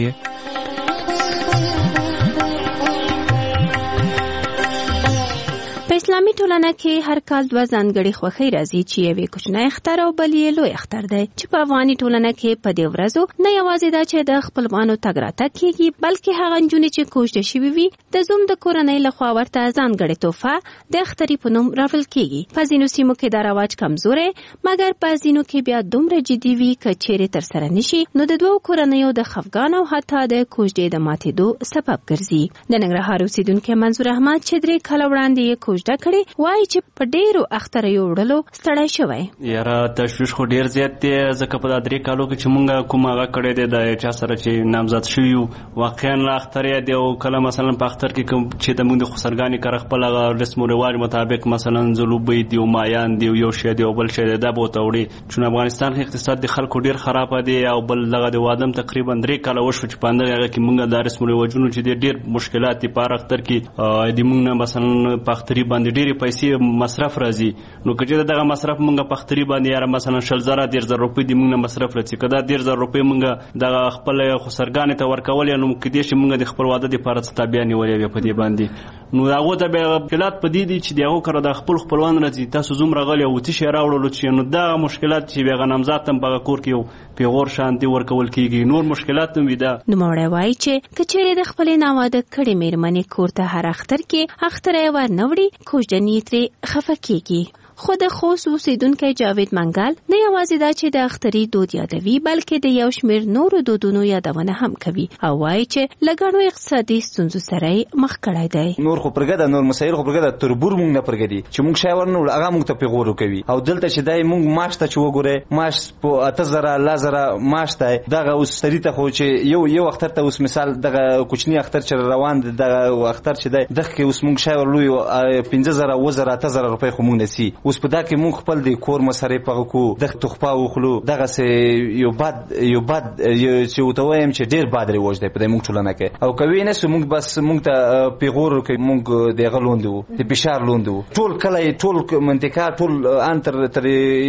په اسلامي ټولنه کې هر کال 2 ځانګړي خوښۍ راځي چې یوې کوچنی اختر او بل یې لوی اختر دی، چې په افغاني ټولنه کې په دې ورځو نه یوازې دا چې د خپلوانو تګ راتګ کېږي، بلکې هغه نجونې چې کوژده شوې وي د زوم د کورنۍ لخوا ورته ځانګړې تحفه د اختري په نوم راوړل کېږي. په ځینو سیمو کې دا رواج کمزوری، مګر په ځینو کې بیا دومره جدي وي که چیرې ترسره نشي نو د دوو کورنیو د خفګان او حتی د کوژدې د ماتېدو سبب ګرځي. د ننګرهار اوسیدونکی منظور احمد چې 3 کاله وړاندې یې کوژده کړې وایي چې په ډېرو اختریو وړلو ستړی شوی. یاره تشویش خو ډېر زیات دی، ځکه په دا 3 کالو کې چې مونږ کوم هغه کړی دی د چا سره چې نامزد شوي یو واقعا اختر یې دی او کله مثلا په اختر کې کوم چې د مونږ د خسرګانې کار خپل رسم او رواج مطابق مثلا زلوبۍ دی او مایان دی یو شی دی او بل شی دی دا به وتوړي. چې افغانستان کې اقتصاد د خلکو ډېر خراب دی او بل لغه د وادم تقریبا 3 کاله وشو چې پاندغه هغه کې مونږ د رسم او رواجونو چې ډېر مشکلات دي په اختر کې د مونږ نه مثلا په اختر باندې ډېر پیسې مصرف راځي، نو که چې دغه مصرف مونږ په اختري باندې یا مثلا 10000 روپۍ د مونږ مصرف راځي، کدا 10000 روپۍ مونږ د خپل خسرګانې ته ورکول نو کې دې چې مونږ د خپل واده د پاره ستابیا نیولې په دې باندې نو هغه ته به مشکلات پدې دي چې دغه کړه د خپل خپلوان راځي تاسو زوم راغلی او تشه راوړل چې نو دا مشکلات چې به غنمزات هم په کور کې پیغور شانتي ورکول کیږي، نور مشکلات هم وي. دا نو مړی وایي چې کچېرې د خپل ناواده کړي مېرمنې کور ته هر اختر کې اختر ور نوړي کوژدنې ترې خفه کیږي. خود خوست اوسیدونکی جاوید منګل نه یوازې دا چې د اختري دود یادوي بلکې د یو شمېر نورو دودونو یادونه هم کوي او وایي چې له ګڼو اقتصادي ستونزو سره مخ کړی دی. نور خو پرګه نور مسایل خو پرګه تربور مونږ نه پرګدي چې مونږ شای ورنو هغه مونږ ته پیغور کوي او دلته چې دای مونږ ماش ته چې وګوره ماش په 8000 لازره ماش ته دغه اوس سړی ته خو چې یو اختر ته اوس مثال دغه کوچنی اختر چې روان دغه اختر چې دغه اوس مونږ شای ورلوي 15000 8000 روپۍ خو مونږ نسی اوس په دا کې مونږ خپل د کور مصرف هغه کو د تخپا وخلو دغه سه یو بد چې وته وایم چې ډیر بد رواج دی په مونږ ټولنه کې او کوي نه سو مونږ بس مونږ ته پیغور کوي مونږ د غلوندو د بشار لوندو ټول کله ټول منطقه ټول انتر تر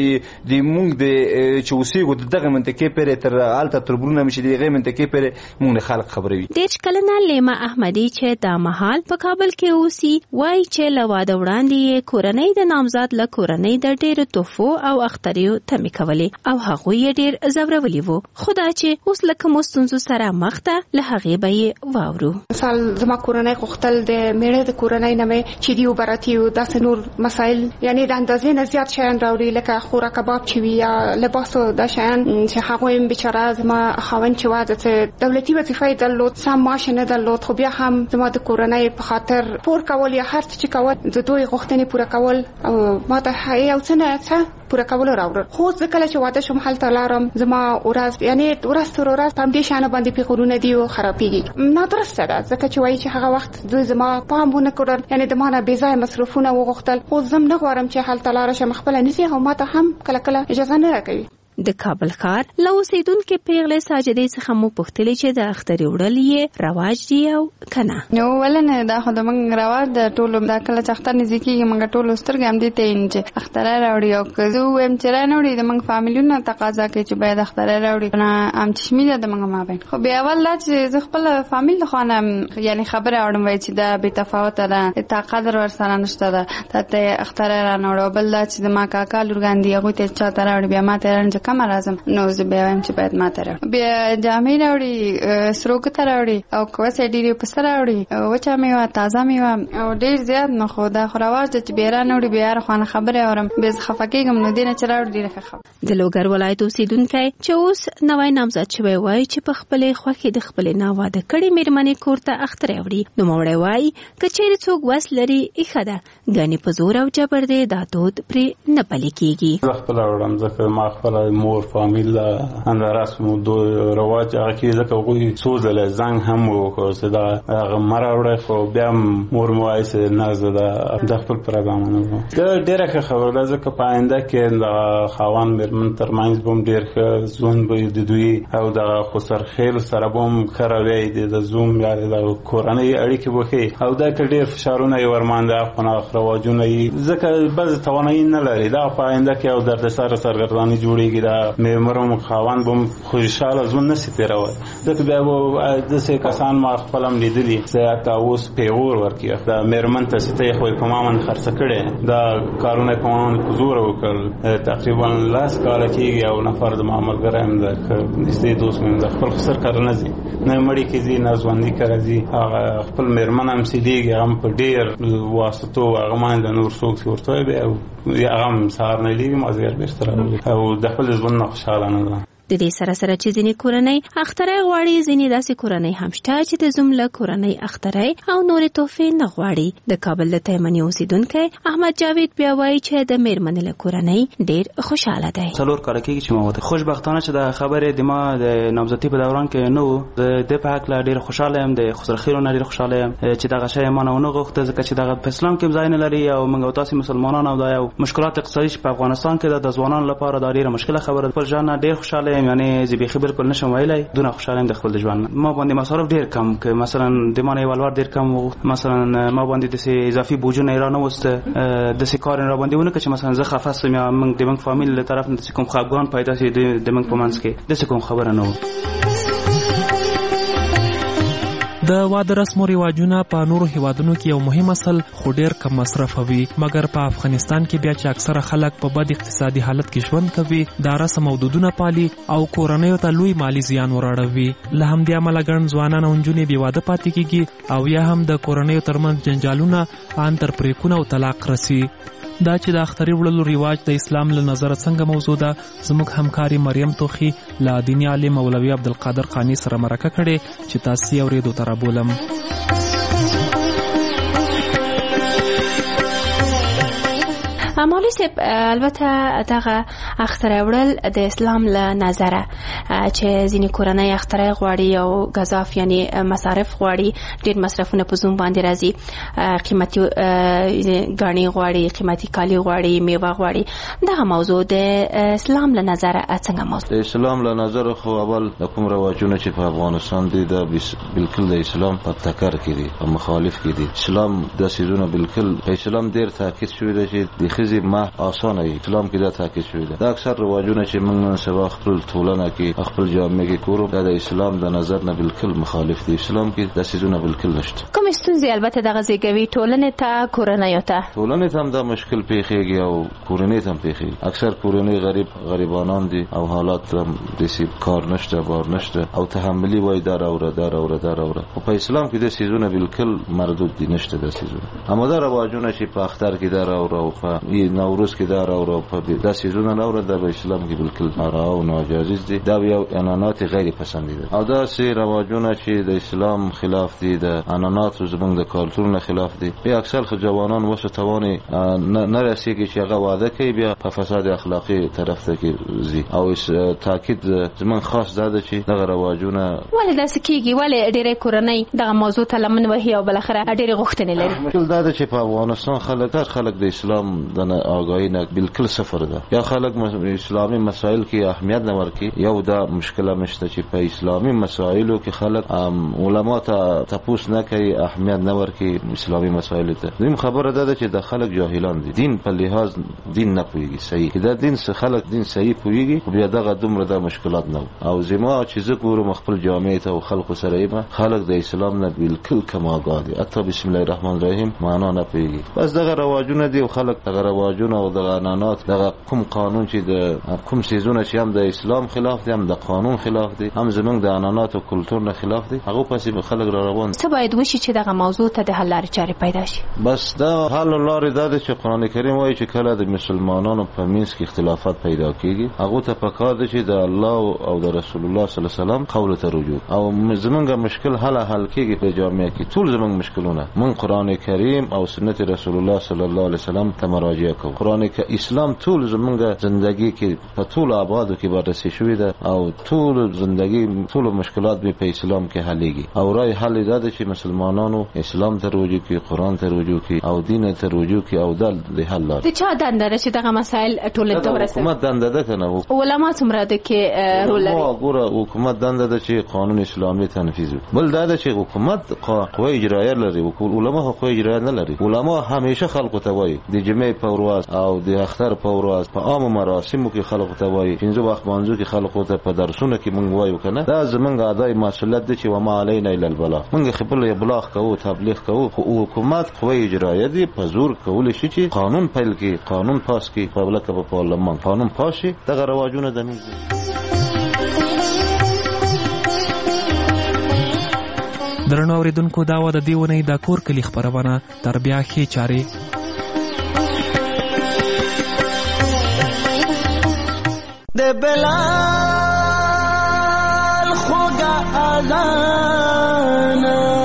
د مونږ د چې اوسېګو دغه منطقه پر تر الته تربرونه مشي دغه منطقه پر مونږ خلک خبروي د کلنه لیما احمدی چې دا مهال په کابل کې اوسي وای چې لواده وړاندې کورنۍ د نامزاد له کورنۍ د ډېر توفو او اختریو تمې کولې او هغه یې ډېر زورولي وو خدا چې اوس لکه مستونزو سره مخ ته له هغې به یې واورو مثال زما کورنۍ غوښتل د میړه د کورنۍ نه مې چې دیو براتیو داسې نور مسایل یعنی د اندازې نه زیات شیان راوړي لکه خورا کباب چې وي یا لباسو دا شیان چې هغوی هم بیچاره زما خاوند چې واده دولتي وظیفه یې درلود سم معاش نه درلود خو بیا هم زما د کورنۍ په خاطر پور کول یا هر څه چې کوه د دوی غوښتنې پوره کول او ما ته یو څه نه څه پوره کول راوړل خو زه کله چې واده شم هلته لاړم زما ورځ یعنی ورځ تر ورځ په همدې شانه باندې پیغورونه دي او خرابېږي نادرسته ده ځکه چې وایي چې هغه وخت دوی زما پام ونه کړل یعنی د ما نه بې ځایه مصرفونه وغوښتل خو زه نه غواړم چې هلته لاړه شم خپله نیسي او ما ته هم کله کله اجازه نه راکوي د کابل ښار له اوسېدونکې پیغلې ساجدې څخه مو پوښتلې چې د اخترې وړل یې رواج دی او که نه نو ولې نه دا خو د موږ رواج د ټولو دا کله چې اختر نږدې کېږي موږ ټولو سترګې همدې ته یې چې اختری راوړي او که زه ووایم چې را نه وړي د موږ فامیلونه تقاضا کوي چې باید اختری راوړي نه همچشمي ده د موږ مابین خو بیا اول دا چې زه خپله فامیل د خوا نه یعنې خبرې اورم وایي چې دا بې تفاوته ده تا قدر ورسره نشته ده تا ته اختری را نه وړي او بل دا چې زما کاکا لورګان دي هغوی ته چا ته راوړي بیا ما ته یې کم راځم نو زه بیا وایم چې باید ما ته راوړي بیا جامې راوړي سروکو ته راوړي او که وسې ډېرې پسه راوړي وچه میوه تازه میوه او ډېر زیات نه خو دا خو رواج ده چې بیا را نه وړي بیا هر خوانه خبرې اورم بیا زه خفه کېږم نو دې نه چې راوړي ډېره ښه خبره د لوګر ولایت اوسېدونکی چې اوس نوی نامزد شوی وایي چې په خپلې خوښې د خپلې ناواده کړې مېرمنې کور ته اختری وړي نوموړی وایي که چېرې څوک وس لري ښه ده ګنې په زور او جبر دی دا دود پرې نه پلي کېږي زه خپله وړم ځکه ما خپله مور فامیل دا رسم و رواج هغه کې ځکه هغوی څو ځله زنګ هم وکړو چې دا هغه مه راوړی خو بیا هم مور مې وایي چې نه زه د خپل پروګرامونه وم ډېره ښه خبره ده ځکه په آینده کې د خاوند مېرمن ترمنځ به هم ډېر ښه ژوند به د دوی او د خسرخیل سره به هم ښه رویه د زوم یا د کورنۍ اړیکې به ښې او دا که ډېر فشارونه یې ورمانده خونخ رواجونه یې ځکه بعضې توانایي نه لري دا په آینده کې او دردسره سرګرداني جوړېږي دا مېرمن خاوند به هم خوشحاله ژوند نشي تېرولی ځکه بیا به داسې کسان ما خپل هم لیدلي چې حتی اوس پیغور ورکړي دا مېرمن ته چې ته یې خو یې په ما باندې خرڅه کړې دا کارونه یې په ما باندې په زوره وکړل تقریبا 10 کاله کېږي او نفر د ما ملګری هم ده که نږدې دوست مې هم ده خپل خو سر کار نه ځي نه مړي کې ځي نه ژوندي کره ځي هغه خپل مېرمن هم سیدېږي هغه هم په ډېر واسطو هغه باندې نور څوک چې ورته وایي بیا هغه هم سهار نه لېږي مازدیګر بېرته راولي او د خپل ژوند نه خوشحاله نه ده د دې سره سره چې ځینې کورنۍ اختری غواړي ځینې داسې کورنۍ هم شته چې د زوم له کورنۍ اختری او نورې تحفې نه غواړي د کابل د تیمنې اوسېدونکی احمد جاوید بیا وایي چې د مېرمنې له کورنۍ ډېر خوشحاله دی 4 کاله کېږي چې ما واده خوشبختانه چې د خبرې د ما د نامزدۍ په دوران کې نه و د دې په هکله ډېر خوشحاله یم د خسرخیلو نه ډېر خوشحاله یم چې دغه شی ما نه ونه غوښته ځکه چې دغه په اسلام کې ځای نه لري او موږ او تاسې مسلمانان او دا یو مشکلات اقتصادي په افغانستان کې د ځوانانو لپاره دا ډېره مشکله خبره خپل ځان ډېر خوشحاله یم یعنی زه بالکل نشم ویلای دونه خوشاله یم د خپل ژوند ما باندې مصارف ډیر کم که مثلا د مانه ولور ډیر کم مثلا ما باندې د اضافي بوجونه ایران وسته د کار را باندې ونه چې مثلا زه خفه سم یا موږ د موږ فامیل له طرف نه کوم خپګان پیدا شي د موږ په منځ کې د کوم خبره نه و د واده رسم او رواجونه په نورو هیوادونو کې یو مهم اصل خو ډیر کم مصرف وي مګر په افغانستان کې بیا چې اکثره خلک په بد اقتصادي حالت کې ژوند کوي دا رسم او دودونه پالي او کورنیو ته لوی مالی زیان وراړوي له همدې امله ګڼ ځوانان او نجونې بې واده پاتې کېږي او یا هم د کورنیو ترمنځ جنجالونه ان تر پریکونه او طلاق رسي دا چې د اختري وړلو رواج د اسلام له نظره څنګه موضوع ده زموږ همکاري مریم توخي له دیني عالم مولوي عبدالقادر قانی سره مرکه کړې چې تاسو یې اورېدو ته رابولم مولوي صاحب البته دغه اختره وړل د اسلام له نظره چې ځینې کورنۍ اختره غواړي او غذاف یعنی مصارف غواړي ډېر مصرفونه په زوم باندې راځي قیمتي غاڼې غواړي قیمتي کالي غواړي میوه غواړي دغه موضوع د اسلام له نظره څنګه موضوع د اسلام له نظره خو اول کوم رواجونه چې په افغانستان دي دا بالکل د اسلام په ټکر کې دي او مخالف کې دي اسلام د سيزونه بالکل په اسلام ډیر تاکید شوی دی چې د خزي ما اسانه اسلام کې دا تاکید شوی دی دا اکثر رواجونه چې موږ سبا خپل ټولنه کې خپل جامعه کې کورو دا د اسلام د نظر نه بالکل مخالف دي اسلام کې د سيزونه بالکل نشته کوم ستونزې البته دغه زیږوي ټولنې ته کورنۍ ته هم دا مشکل پیښیږي او کورنۍ ته هم پیښیږي اکثر کورنۍ غریبانان دي او حالات هم د سی کار نشته بار نشته او تحملی وای دا راوره او په اسلام کې د سيزونه بالکل مردود دي نشته د سيزونه اما دا رواجونه چې په اختر کې دا راوره او په نوروز کې دا راوره په د سيزونه راوره د اسلام کې بالکل ناروا او ناجایز دي دا یو انانات غیر پسندیده او دا سي رواجونه چې د اسلام خلاف دي د انانات او زمونږ د کلتور نه خلاف دي په اکثر جوانان وسه تواني نه رسیږي چې هغه واده کوي بیا په فساد اخلاقی طرف ته کېږي او تاکید زمون خاص ده چې دغه رواجونه ولې داسې کېږي ولې ډېرې کورنۍ دغه موضوع ته لمن وهي او بلخره ډېرې غوښتنې لري مشکل دا ده چې په افغانستان خلک د اسلام د آگاهی نه بالکل صفر ده یا خلک اسلامي مسائل کې اهمیت نه ورکي یو دا مشکله مشته چې په اسلامي مسائلو کې خلک علما ته تپوس نه کوي اهمیت نه ورکي اسلامي مسائل ته دیم خبره ده چې د خلک جاهلان دي دین په لحاظ دین نه پوهیږي صحیح کدا دین څخه خلک دین صحیح پوهیږي بیا دغه دومره د مشکلات نه او زما چې زه ګورم خپل جامعه ته او خلکو سره یې خلک د اسلام نه بالکل کم آگاه دي حتی بسم الله الرحمن الرحیم معنا نه پوهیږي بس دغه رواجونه دي او خلک دغه رواجونه او دغه انانات دغه کوم قانون چې د کوم سيزونه چې هم د اسلام خلاف دي هم د قانون خلاف دي هم زمونږ د انانات او کلتور نه خلاف دي هغه پسې خلک را روان څه باید وشي چې دغه موضوع ته د حل لارې چارې پیدا شي بس دا حل لارې دا چې قران کریم وایي چې کله د مسلمانانو په منځ کې اختلافات پیدا کیږي هغه ته پکار دي چې د الله او د رسول الله صلی الله علیه وسلم قول ته رجوع او زمونږ مشکل حل کیږي په جامعه کې ټول زمونږ مشکلونه من قران کریم او سنت رسول الله صلی الله علیه وسلم ته مراجعه کوو قران کې اسلام ټول زمونږ ژوندۍ کې په ټول آبادو کې بررسي شوی ده او ټول ژوندۍ ټول مشکلات به په اسلام کې حلېږي او رای حل دا چې مسلمانانو اسلام ته رجوع کوي قران ته رجوع کوي او دین ته رجوع کوي او د حل لار د چا دنده ده چې دغه مسائل ټول ته ورسوي حکومت دنده ده کنه علما څومره ده کې رول لري وګوره حکومت دنده ده چې قانون اسلامي تنفيذ بل دا ده چې حکومت قوه اجرایه لري او علما قوه اجرایه نه لري علما همیشه خلکو ته وایي د جمعې په ورځ او د اختر په ورځ په عام مراسمو کې خلکو ته وایي پنځه وخت مانځو کې خلکو ته په درسونو کې مونږ وایو کنه دا زمونږ اداي مسؤلیت ده چې و ما علینا الا البلاغ مونږ خپل ابلاغ کوو تبلیغ کوو خو حکومت قوه اجرایه دي په زور کول شي چې قانون پیل کې قانون پاس کې په ولکه په پارلمان قانون پاشي دغه رواجونه د درنو اوریدونکو دا و د دې ونې د کور کلی خبرونه تر بیا ښې چارې د بلال خوږه اذان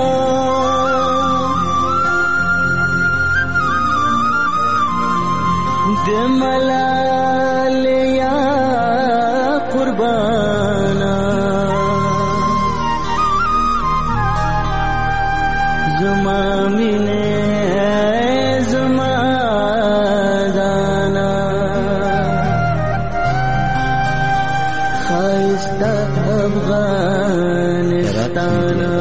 د ملال یا قربانا زما مینه زما دانا خایسته افغانستانا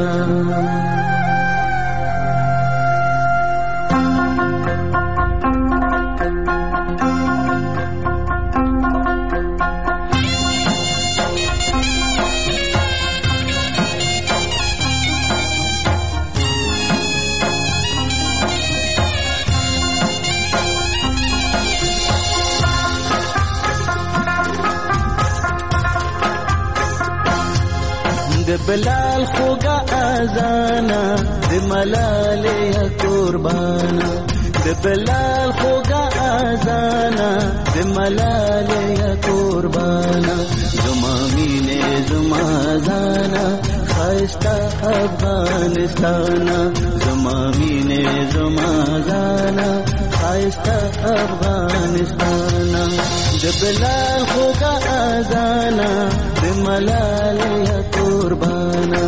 د بلال خوږه اذانا د ملال یا قربانا د بلال خوږه اذانا د ملال یا قربانا زما مینه زما زانا خایسته افغانستانا زما مینه زما زانا شایسته افغانستان د بلال خوږه اذانه د ملالۍ قربانه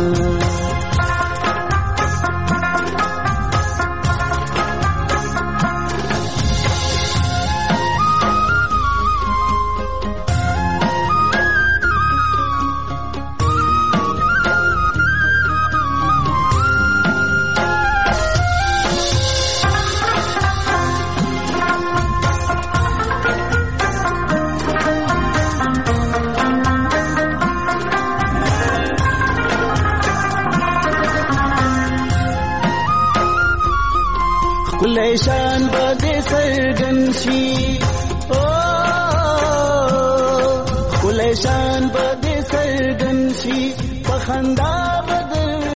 لیشان بده سرگن شي او لیشان بده سرگن شي په خندا بده